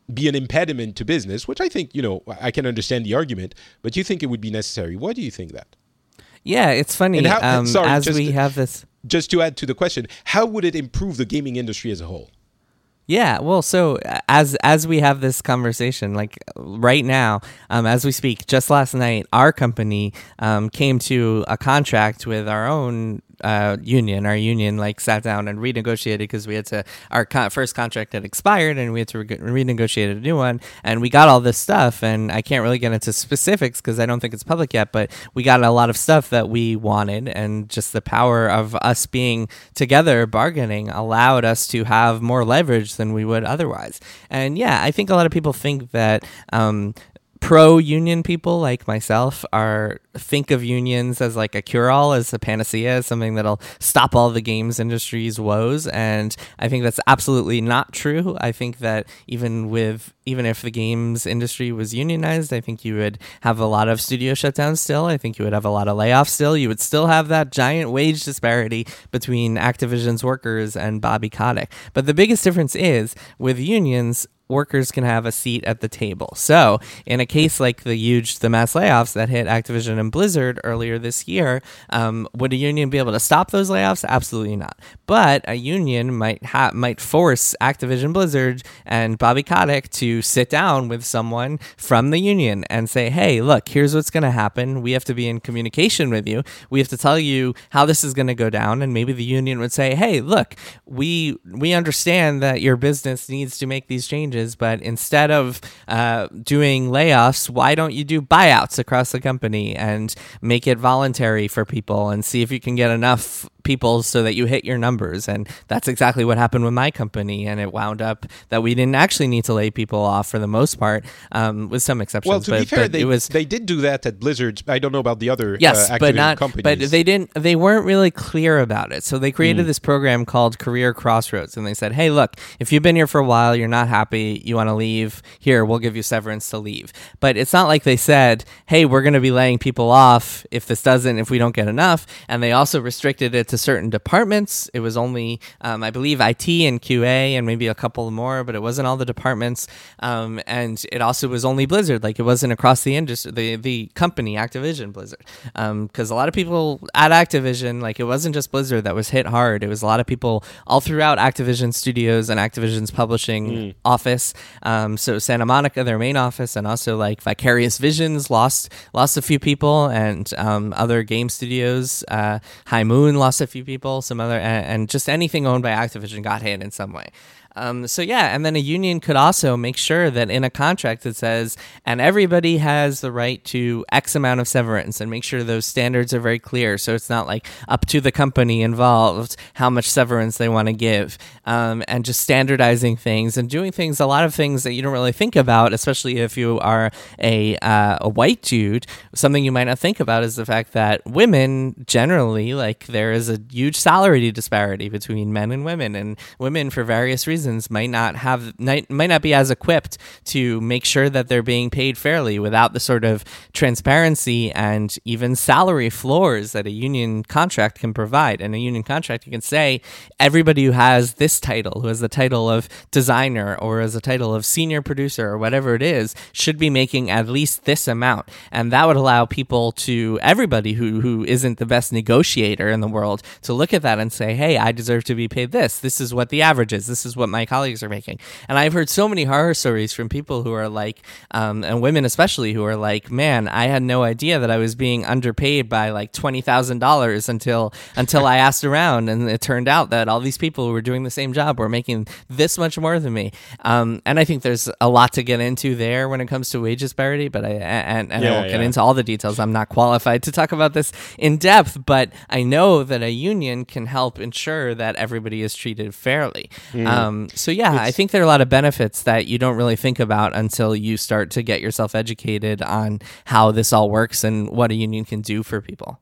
be an impediment to business, which I think, you know, I can understand the argument, but you think it would be necessary. Why do you think that? Yeah, it's funny. How, um, sorry, as we to, have this... Just to add to the question, how would it improve the gaming industry as a whole? Yeah, well, so as as we have this conversation, like right now, um, as we speak, just last night, our company um, came to a contract with our own uh, union. Our union like sat down and renegotiated because we had to. Our con- first contract had expired, and we had to re- renegotiate a new one. And we got all this stuff, and I can't really get into specifics because I don't think it's public yet. But we got a lot of stuff that we wanted, and just the power of us being together bargaining allowed us to have more leverage than we would otherwise. And yeah, I think a lot of people think that um, pro-union people like myself are think of unions as like a cure-all, as a panacea, as something that'll stop all the games industry's woes. And I think that's absolutely not true. I think that even with even if the games industry was unionized, I think you would have a lot of studio shutdowns still. I think you would have a lot of layoffs still. You would still have that giant wage disparity between Activision's workers and Bobby Kotick. But the biggest difference is with unions, workers can have a seat at the table. So in a case like the huge, the mass layoffs that hit Activision and Blizzard earlier this year, um, would a union be able to stop those layoffs? Absolutely not. But a union might ha- might force Activision Blizzard and Bobby Kotick to sit down with someone from the union and say, hey, look, here's what's going to happen. We have to be in communication with you. We have to tell you how this is going to go down. And maybe the union would say, hey, look, we we understand that your business needs to make these changes, but instead of uh, doing layoffs, why don't you do buyouts across the company and make it voluntary for people and see if you can get enough people so that you hit your numbers. And that's exactly what happened with my company, and it wound up that we didn't actually need to lay people off for the most part, um, with some exceptions. Well, to but, be fair, but they, it was, they did do that at Blizzard. I don't know about the other yes, uh, Activision but not, companies. But they didn't. They weren't really clear about it. So they created mm. this program called Career Crossroads, and they said, "Hey, look, if you've been here for a while, you're not happy, you want to leave. Here, we'll give you severance to leave." But it's not like they said, "Hey, we're going to be laying people off if this doesn't, if we don't get enough." And they also restricted it to certain departments. It was only, um, I believe, I T and Q A and maybe a couple more, but it wasn't all the departments. Um, and it also was only Blizzard. Like, it wasn't across the industry, the, the company, Activision Blizzard. Because um, a lot of people at Activision, like, it wasn't just Blizzard that was hit hard. It was a lot of people all throughout Activision Studios and Activision's publishing mm. office. Um, so Santa Monica, their main office, and also like Vicarious Visions lost lost a few people, and um, other game studios, uh, High Moon lost a few people. Some other, and just anything owned by Activision got hit in some way. Um, so yeah, and then a union could also make sure that in a contract it says, and everybody has the right to X amount of severance, and make sure those standards are very clear. So it's not like up to the company involved how much severance they want to give, um, and just standardizing things and doing things, a lot of things that you don't really think about, especially if you are a uh, a white dude. Something you might not think about is the fact that women generally, like, there is a huge salary disparity between men and women, and women for various reasons might not have might not be as equipped to make sure that they're being paid fairly without the sort of transparency and even salary floors that a union contract can provide. And a union contract, you can say everybody who has this title, who has the title of designer or as a title of senior producer or whatever it is, should be making at least this amount. And that would allow people to, everybody who who isn't the best negotiator in the world, to look at that and say, hey, I deserve to be paid this. This is what the average is. This is what my colleagues are making. And I've heard so many horror stories from people who are like, um, and women especially, who are like, man, I had no idea that I was being underpaid by like twenty thousand dollars until until I asked around, and it turned out that all these people who were doing the same job were making this much more than me. Um, and I think there's a lot to get into there when it comes to wage disparity, but I and, and yeah, I won't yeah. get into all the details. I'm not qualified to talk about this in depth, but I know that a union can help ensure that everybody is treated fairly. Mm. Um, so yeah, it's, I think there are a lot of benefits that you don't really think about until you start to get yourself educated on how this all works and what a union can do for people.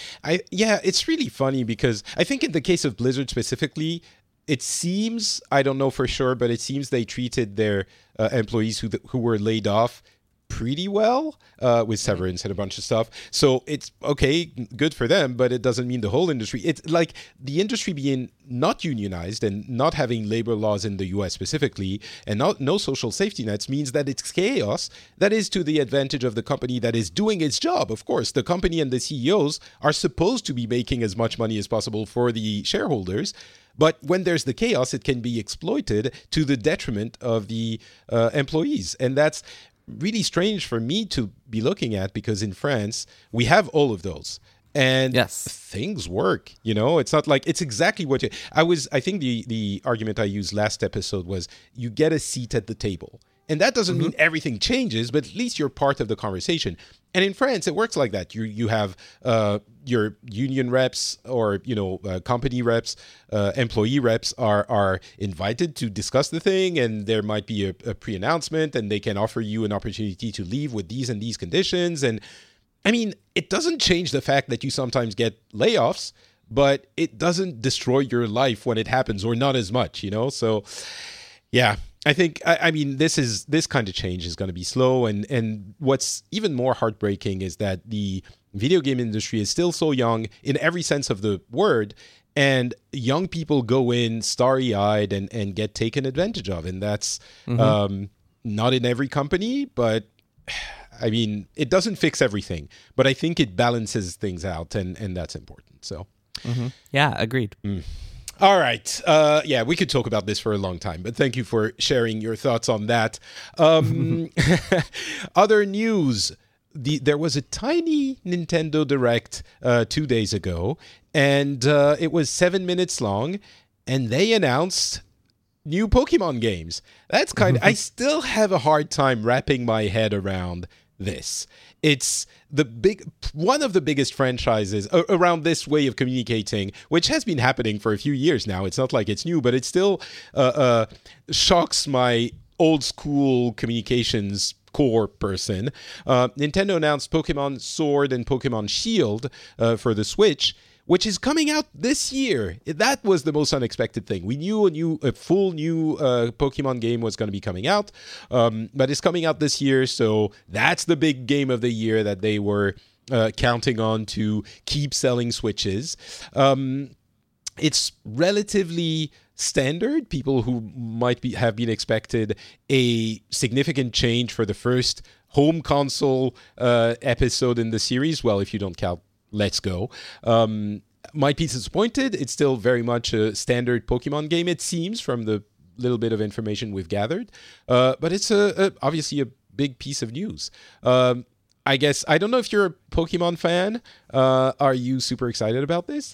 I yeah, it's really funny because I think in the case of Blizzard specifically, it seems, I don't know for sure, but it seems they treated their uh, employees who th- who were laid off pretty well uh, with severance and a bunch of stuff. So it's okay, good for them, but it doesn't mean the whole industry. It's like the industry being not unionized and not having labor laws in the U S specifically and not no social safety nets means that it's chaos that is to the advantage of the company that is doing its job. Of course, the company and the C E Os are supposed to be making as much money as possible for the shareholders. But when there's the chaos, it can be exploited to the detriment of the uh, employees. And that's really strange for me to be looking at because in France, we have all of those. And yes. things work, you know, it's not like it's exactly what you, I was, I think the, the argument I used last episode was you get a seat at the table. And that doesn't mm-hmm. mean everything changes, but at least you're part of the conversation. And in France, it works like that. You you have uh, your union reps or, you know, uh, company reps, uh, employee reps are are invited to discuss the thing. And there might be a, a pre-announcement and they can offer you an opportunity to leave with these and these conditions. And I mean, it doesn't change the fact that you sometimes get layoffs, but it doesn't destroy your life when it happens or not as much, you know? So, yeah. I think, I, I mean, this is this kind of change is going to be slow. And, and what's even more heartbreaking is that the video game industry is still so young in every sense of the word. And young people go in starry-eyed and, and get taken advantage of. And that's mm-hmm. um, not in every company, but I mean, it doesn't fix everything. But I think it balances things out, and, and that's important. So, mm-hmm. yeah, agreed. Mm. All right. Uh, yeah, we could talk about this for a long time, but thank you for sharing your thoughts on that. Um, other news. The, there was a tiny Nintendo Direct uh, two days ago, and uh, it was seven minutes long, and they announced new Pokemon games. That's kind of... I still have a hard time wrapping my head around this. It's the big one of the biggest franchises around this way of communicating, which has been happening for a few years now. It's not like it's new, but it still uh, uh, shocks my old school communications core person. Uh, Nintendo announced Pokemon Sword and Pokemon Shield uh, for the Switch, which is coming out this year. That was the most unexpected thing. We knew a new, a full new uh, Pokemon game was going to be coming out, um, but it's coming out this year, so that's the big game of the year that they were uh, counting on to keep selling Switches. Um, it's relatively standard. People who might be have been expected a significant change for the first home console uh, episode in the series. Well, if you don't count Let's Go. Um, might be disappointed. It's still very much a standard Pokemon game, it seems, from the little bit of information we've gathered. Uh, but it's a, a obviously a big piece of news. Um, I guess, I don't know if you're a Pokemon fan. Uh, are you super excited about this?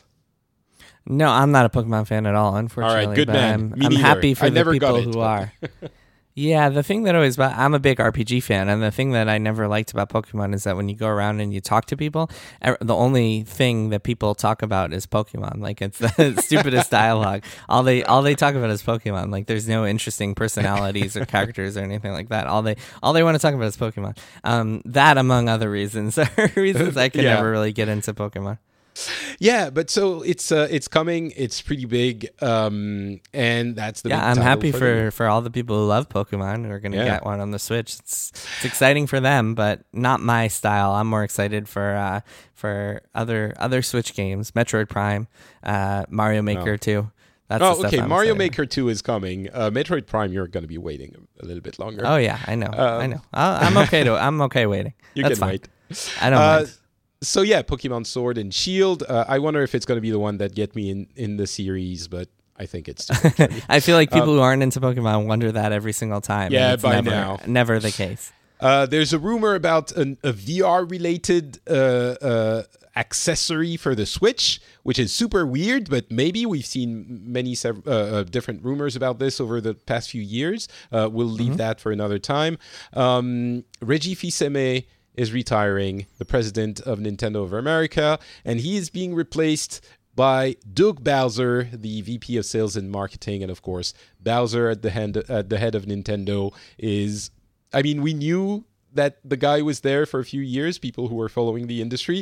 No, I'm not a Pokemon fan at all, unfortunately. All right, good man. I'm, Me I'm neither. happy for I the never people got it, who but... are. Yeah, the thing that always, I'm a big R P G fan, and the thing that I never liked about Pokemon is that when you go around and you talk to people, the only thing that people talk about is Pokemon. Like, it's the stupidest dialogue. All they all they talk about is Pokemon. Like, there's no interesting personalities or characters or anything like that. All they all they want to talk about is Pokemon. Um, that, among other reasons, are reasons I could yeah. never really get into Pokemon. Yeah, but so it's uh, it's coming. It's pretty big, um, and that's the yeah. big I'm title happy for, for, the... for all the people who love Pokemon who are going to yeah. get one on the Switch. It's it's exciting for them, but not my style. I'm more excited for uh, for other other Switch games, Metroid Prime, uh, Mario Maker oh. two. That's oh, the okay. stuff I'm Mario excited Maker two is coming. Uh, Metroid Prime, you're going to be waiting a, a little bit longer. Oh yeah, I know. Um, I know. I'll, I'm okay to. I'm okay waiting. You That's can fine. wait. I don't uh, mind. So yeah, Pokemon Sword and Shield. Uh, I wonder if it's going to be the one that get me in, in the series, but I think it's too late for me. I feel like people um, who aren't into Pokemon wonder that every single time. Yeah, and it's by never, now. never the case. Uh, there's a rumor about an, a V R-related uh, uh, accessory for the Switch, which is super weird, but maybe we've seen many sev- uh, uh, different rumors about this over the past few years. Uh, we'll leave mm-hmm. that for another time. Um, Reggie Fils-Aimé is retiring, the president of Nintendo of America, and he is being replaced by Doug Bowser, the V P of Sales and Marketing. And of course, Bowser at the head, at the head of Nintendo is, I mean, we knew that the guy was there for a few years, people who were following the industry,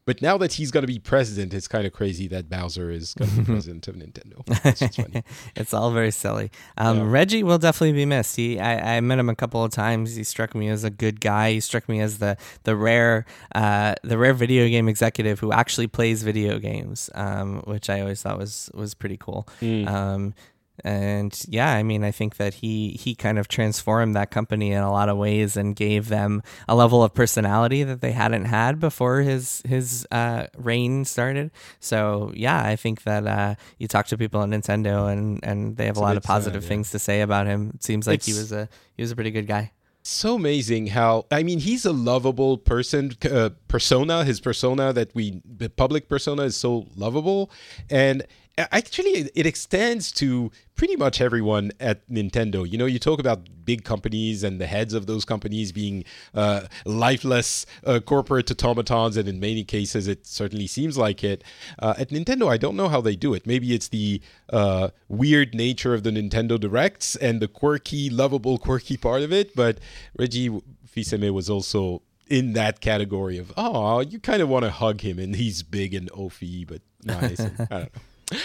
But now that he's going to be president, it's kind of crazy that Bowser is going to be president of Nintendo. It's just funny. It's all very silly. Um, Yeah. Reggie will definitely be missed. He, I, I met him a couple of times. He struck me as a good guy. He struck me as the the rare uh, the rare video game executive who actually plays video games, um, which I always thought was was pretty cool. Mm. Um, And yeah, I mean, I think that he he kind of transformed that company in a lot of ways and gave them a level of personality that they hadn't had before his his uh, reign started. So yeah, I think that uh, you talk to people at Nintendo and, and they have It's a a lot bit of positive sad, yeah. things to say about him. It seems like he It's- was a he was a pretty good guy. So amazing how, I mean, he's a lovable person, uh, persona, his persona that we, the public persona is so lovable. And actually, it- it extends to pretty much everyone at Nintendo. You know, you talk about big companies and the heads of those companies being uh, lifeless uh, corporate automatons, and in many cases, it certainly seems like it. Uh, at Nintendo, I don't know how they do it. Maybe it's the uh, weird nature of the Nintendo Directs and the quirky, lovable, quirky part of it. But Reggie Fils-Aimé was also in that category of, oh, you kind of want to hug him, and he's big and oafy, but nice. And, I don't know.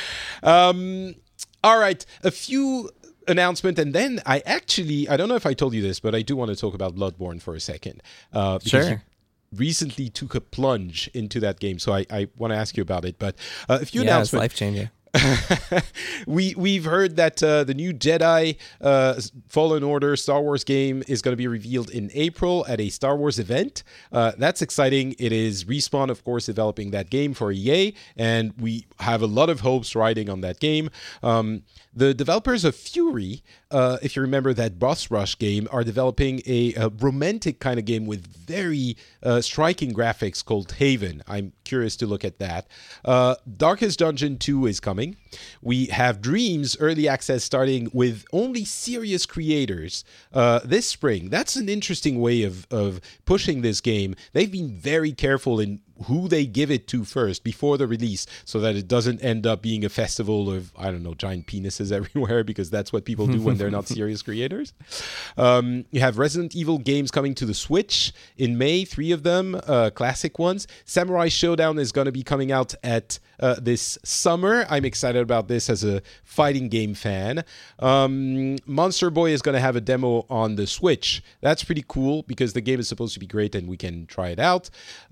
Um, all right, a few announcement, and then I actually, I don't know if I told you this, but I do want to talk about Bloodborne for a second. Uh, because Sure. you recently took a plunge into that game, so I, I want to ask you about it. But uh, a few Yeah, it's announcements. life changing. we we've heard that uh, the new Jedi uh, Fallen Order Star Wars game is going to be revealed in April at a Star Wars event. Uh, that's exciting. It is Respawn, of course, developing that game for E A, and we have a lot of hopes riding on that game. Um, the developers of Fury, uh, if you remember that Boss Rush game, are developing a, a romantic kind of game with very uh, striking graphics called Haven. I'm curious to look at that. Uh, Darkest Dungeon two is coming. We have Dreams early access starting with only serious creators uh, this spring. That's an interesting way of, of pushing this game. They've been very careful in who they give it to first before the release so that it doesn't end up being a festival of, I don't know, giant penises everywhere, because that's what people do when they're not serious creators. Um, you have Resident Evil games coming to the Switch in May, three of them, uh, classic ones. Samurai Showdown is going to be coming out at uh, this summer. I'm excited about this as a fighting game fan. Um, Monster Boy is going to have a demo on the Switch. That's pretty cool because the game is supposed to be great and we can try it out.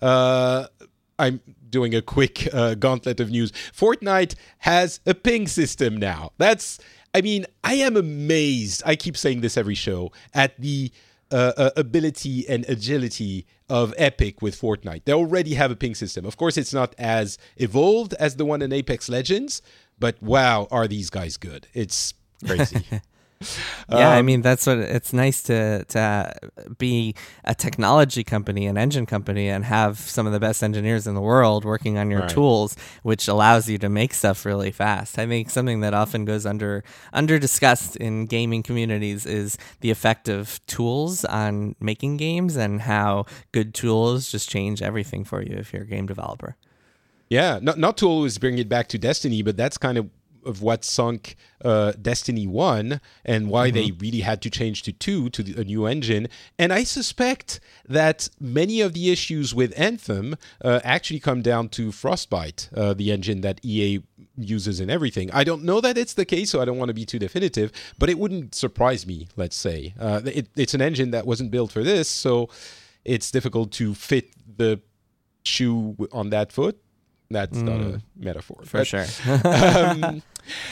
Uh, I'm doing a quick uh, gauntlet of news. Fortnite has a ping system now. That's, I mean, I am amazed. I keep saying this every show at the uh, uh, ability and agility of Epic with Fortnite. They already have a ping system. Of course, it's not as evolved as the one in Apex Legends, but wow, are these guys good? It's crazy. Yeah, I Um, mean that's what it's nice to to be a technology company, an engine company, and have some of the best engineers in the world working on your Right. tools, which allows you to make stuff really fast. I think something that often goes under under discussed in gaming communities is the effect of tools on making games and how good tools just change everything for you if you're a game developer. Yeah, not not to always bring it back to Destiny, but that's kind of of what sunk uh, Destiny one and why Mm-hmm. they really had to change to two, to the, a new engine. And I suspect that many of the issues with Anthem uh, actually come down to Frostbite, uh, the engine that E A uses in everything. I don't know that it's the case, so I don't want to be too definitive, but it wouldn't surprise me, let's say. Uh, it, it's an engine that wasn't built for this, so it's difficult to fit the shoe on that foot. That's not a metaphor. For but- sure. um,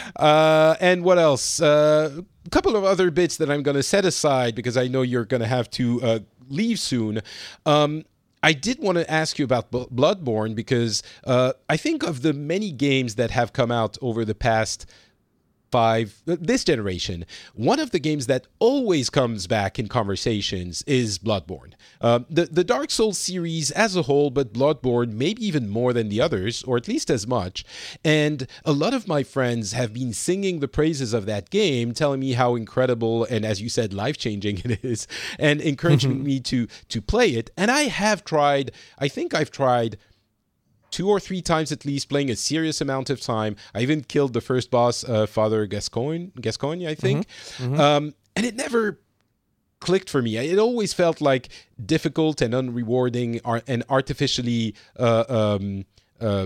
uh, and what else? Uh, a couple of other bits that I'm going to set aside because I know you're going to have to uh, leave soon. Um, I did want to ask you about B- Bloodborne because uh, I think of the many games that have come out over the past five, this generation, one of the games that always comes back in conversations is Bloodborne. Um, the, the Dark Souls series as a whole, but Bloodborne maybe even more than the others, or at least as much. And a lot of my friends have been singing the praises of that game, telling me how incredible and, as you said, life-changing it is, and encouraging me to to play it. And I have tried, I think I've tried two or three times at least, playing a serious amount of time. I even killed the first boss, uh, Father Gascoigne, Gascoigne, I think. Um, and it never clicked for me. It always felt like difficult and unrewarding, ar- and artificially uh, um, uh,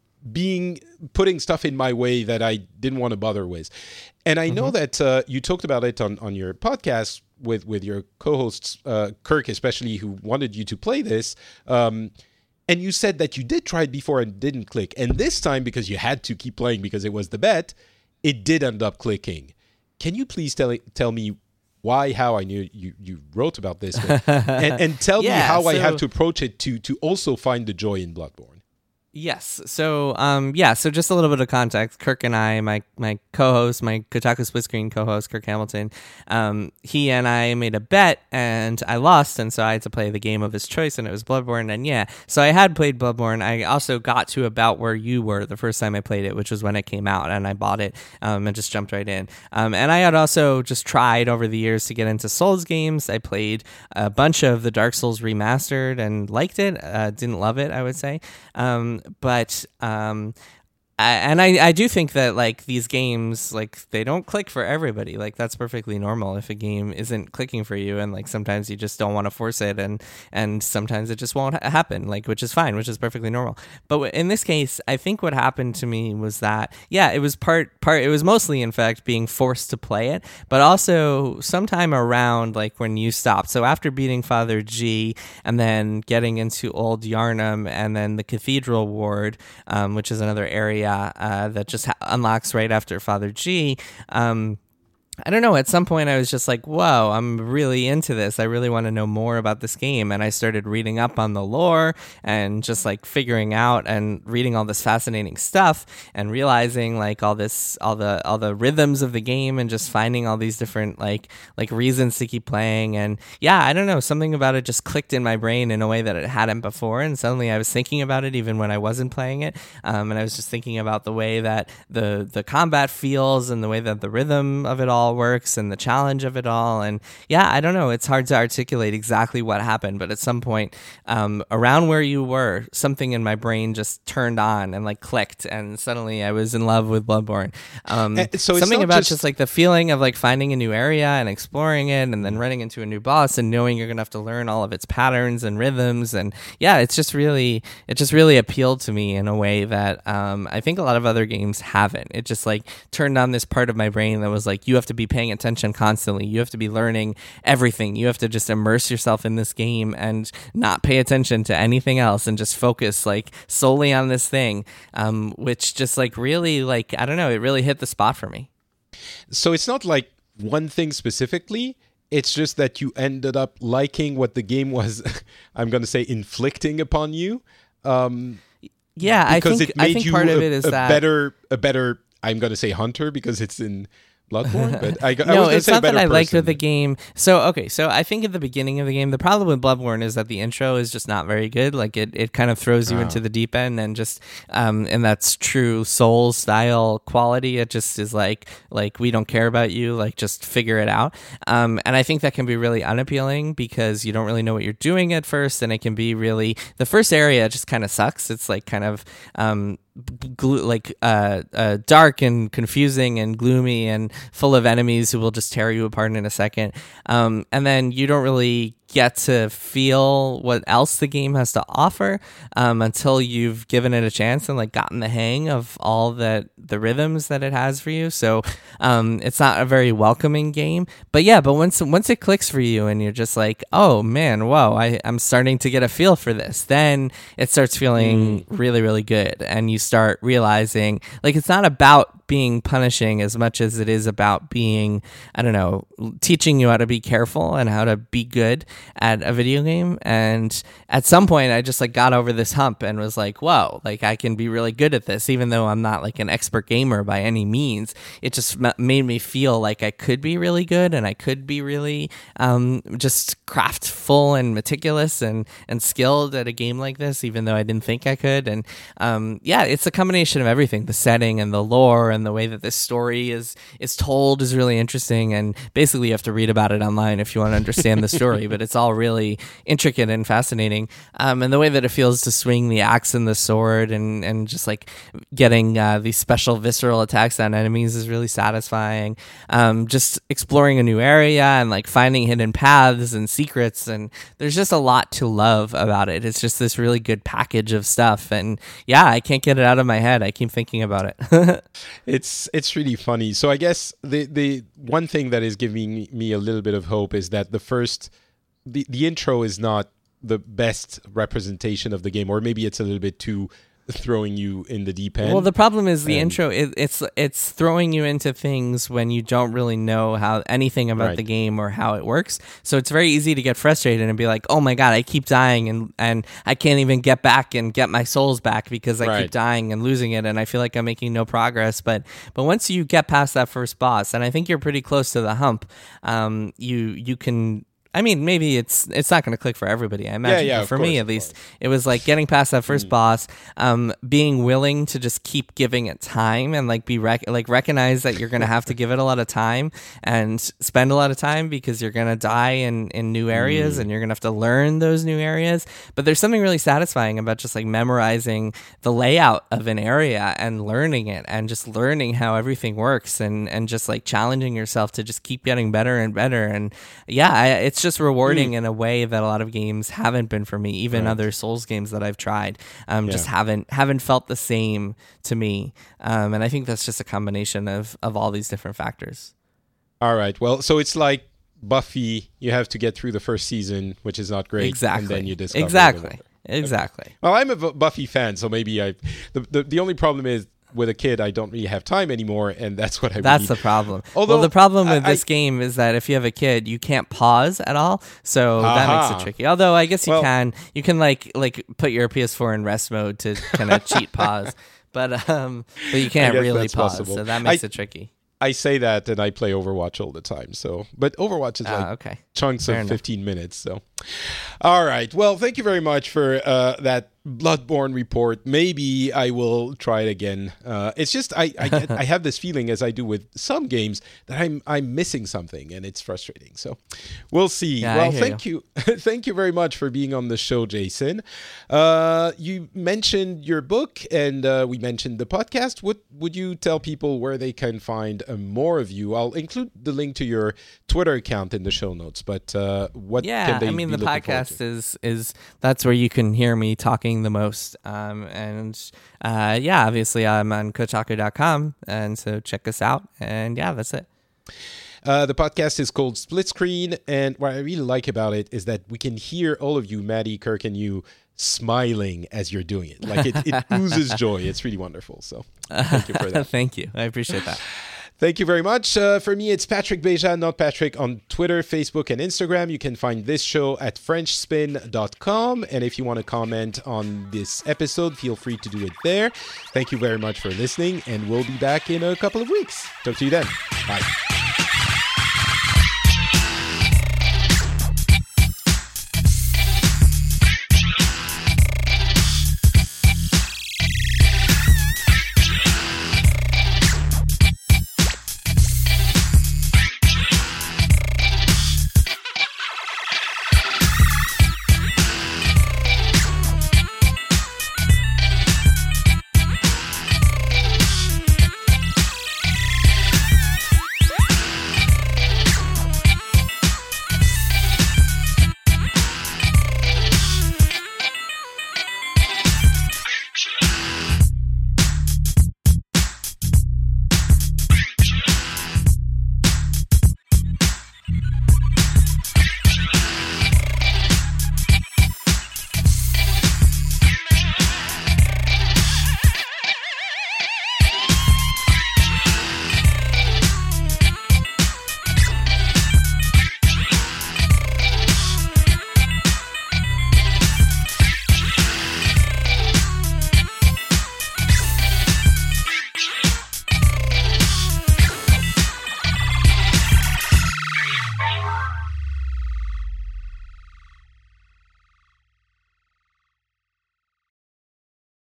being putting stuff in my way that I didn't want to bother with. And I mm-hmm. know that uh, you talked about it on, on your podcast with, with your co-hosts, uh, Kirk especially, who wanted you to play this. Um, and you said that you did try it before and didn't click. And this time, because you had to keep playing because it was the bet, it did end up clicking. Can you please tell tell me why, how? I knew you, you wrote about this. But, and, and tell yeah, me how so... I have to approach it to to also find the joy in Bloodborne. Yes. So, um, yeah. So, just a little bit of context. Kirk and I, my my co-host, my Kotaku Split Screen co-host, Kirk Hamilton, um, he and I made a bet, and I lost, and so I had to play the game of his choice, and it was Bloodborne. And yeah, so I had played Bloodborne. I also got to about where you were the first time I played it, which was when it came out, and I bought it um, and just jumped right in. Um, and I had also just tried over the years to get into Souls games. I played a bunch of the Dark Souls remastered and liked it. Uh, didn't love it, I would say. Um, But um, I, and I, I do think that like these games, like they don't click for everybody. Like that's perfectly normal if a game isn't clicking for you, and like sometimes you just don't want to force it, and and sometimes it just won't ha- happen. Like which is fine, which is perfectly normal. But w- in this case, I think what happened to me was that yeah, it was part part. It was mostly in fact being forced to play it, but also sometime around like when you stopped. So after beating Father G, and then getting into Old Yarnum, and then the Cathedral Ward, um, which is another area. Uh, that just ha- unlocks right after Father G. Um, I don't know, at some point I was just like, whoa, I'm really into this. I really want to know more about this game. And I started reading up on the lore and just like figuring out and reading all this fascinating stuff and realizing like all this, all the, all the rhythms of the game, and just finding all these different like, like reasons to keep playing. And yeah, I don't know, something about it just clicked in my brain in a way that it hadn't before. And suddenly I was thinking about it even when I wasn't playing it. Um, and I was just thinking about the way that the, the combat feels and the way that the rhythm of it all works and the challenge of it all. And yeah, I don't know, it's hard to articulate exactly what happened, but at some point um, around where you were, something in my brain just turned on and like clicked, and suddenly I was in love with Bloodborne. Um, uh, so something about just... just like the feeling of like finding a new area and exploring it, and then running into a new boss and knowing you're gonna have to learn all of its patterns and rhythms. And yeah, it's just really, it just really appealed to me in a way that um, I think a lot of other games haven't. It just like turned on this part of my brain that was like, you have to be paying attention constantly. You have to be learning everything. You have to just immerse yourself in this game and not pay attention to anything else and just focus like solely on this thing, um, which just like really like, I don't know, it really hit the spot for me. So it's not like one thing specifically. It's just that you ended up liking what the game was, I'm going to say, inflicting upon you. Um, yeah, I think, it made I think you part a, of it is a that... better, a better, I'm going to say hunter because it's in Bloodborne, but I, no, I was it's say not that I person. liked with the game. So okay, so I think at the beginning of the game, the problem with Bloodborne is that the intro is just not very good. Like it, it kind of throws you oh. into the deep end, and just um, and that's true Souls style quality. It just is like like we don't care about you. Like just figure it out. Um, and I think that can be really unappealing because you don't really know what you're doing at first, and it can be really the first area just kind of sucks. It's like kind of um. Glo- like uh, uh, dark and confusing and gloomy and full of enemies who will just tear you apart in a second. Um, and then you don't really get to feel what else the game has to offer um, until you've given it a chance and like gotten the hang of all that the rhythms that it has for you. So um, it's not a very welcoming game, but yeah, but once once it clicks for you and you're just like, oh man, whoa, I, I'm starting to get a feel for this, then it starts feeling mm. really, really good. And you start realizing like it's not about being punishing as much as it is about being, I don't know, teaching you how to be careful and how to be good at a video game. And at some point I just like got over this hump and was like, whoa, like I can be really good at this, even though I'm not like an expert gamer by any means. It just m- made me feel like I could be really good, and I could be really um, just craftful and meticulous and, and skilled at a game like this, even though I didn't think I could. And um, yeah, it's a combination of everything. The setting and the lore and the way that this story is is told is really interesting, and basically you have to read about it online if you want to understand the story, but it's it's all really intricate and fascinating. Um, and the way that it feels to swing the axe and the sword and, and just like getting uh, these special visceral attacks on enemies is really satisfying. Um, just exploring a new area and like finding hidden paths and secrets, and there's just a lot to love about it. It's just this really good package of stuff, and yeah, I can't get it out of my head. I keep thinking about it. it's it's really funny. So I guess the the one thing that is giving me a little bit of hope is that the first the, the intro is not the best representation of the game, or maybe it's a little bit too throwing you in the deep end. Well, the problem is the and, intro. It, it's it's throwing you into things when you don't really know how anything about right. the game or how it works. So it's very easy to get frustrated and be like, "Oh my god, I keep dying and and I can't even get back and get my souls back because I right. keep dying and losing it, and I feel like I'm making no progress." But but once you get past that first boss, and I think you're pretty close to the hump, um, you you can. I mean, maybe it's it's not going to click for everybody, I imagine. Yeah, yeah, but for course, me, at least, it was like getting past that first mm. boss, um, being willing to just keep giving it time and like be rec- like recognize that you're going to have to give it a lot of time and spend a lot of time because you're going to die in, in new areas mm. and you're going to have to learn those new areas. But there's something really satisfying about just like memorizing the layout of an area and learning it and just learning how everything works and, and just like challenging yourself to just keep getting better and better. And yeah, I, it's just rewarding mm. in a way that a lot of games haven't been for me. Even right. other Souls games that I've tried um, yeah. just haven't haven't felt the same to me. Um, and I think that's just a combination of of all these different factors. All right. Well, so it's like Buffy. You have to get through the first season, which is not great, exactly. and then you discover exactly, exactly. Okay. Well, I'm a Buffy fan, so maybe I. The, the the only problem is, with a kid, I don't really have time anymore, and that's what I That's need. the problem. Although, well, the problem with I, this game is that if you have a kid, you can't pause at all, so uh-huh. that makes it tricky. Although I guess you well, can. You can like like put your P S four in rest mode to kind of cheat pause, but um, but you can't really pause, possible. So that makes I, it tricky. I say that, and I play Overwatch all the time. So, but Overwatch is like uh, okay. chunks Fair of enough. fifteen minutes. So, all right. Well, thank you very much for uh, that Bloodborne report. Maybe I will try it again. Uh, it's just I I, get, I have this feeling, as I do with some games, that I'm I'm missing something, and it's frustrating. So, we'll see. Yeah, well, thank you, you. thank you very much for being on the show, Jason. Uh, you mentioned your book, and uh, we mentioned the podcast. What would you tell people where they can find uh, more of you? I'll include the link to your Twitter account in the show notes. But uh, what yeah, can they I mean, be the podcast to? is is that's where you can hear me talking the most. Um, and uh, yeah, obviously I'm on Kotaku dot com, and so check us out. And yeah, that's it. Uh, the podcast is called Split Screen, and what I really like about it is that we can hear all of you, Maddie, Kirk, and you, smiling as you're doing it. Like it, it oozes joy. It's really wonderful. So thank you for that. Thank you. I appreciate that. Thank you very much. Uh, for me, it's Patrick Beja, not Patrick, on Twitter, Facebook, and Instagram. You can find this show at french spin dot com. And if you want to comment on this episode, feel free to do it there. Thank you very much for listening, and we'll be back in a couple of weeks. Talk to you then. Bye.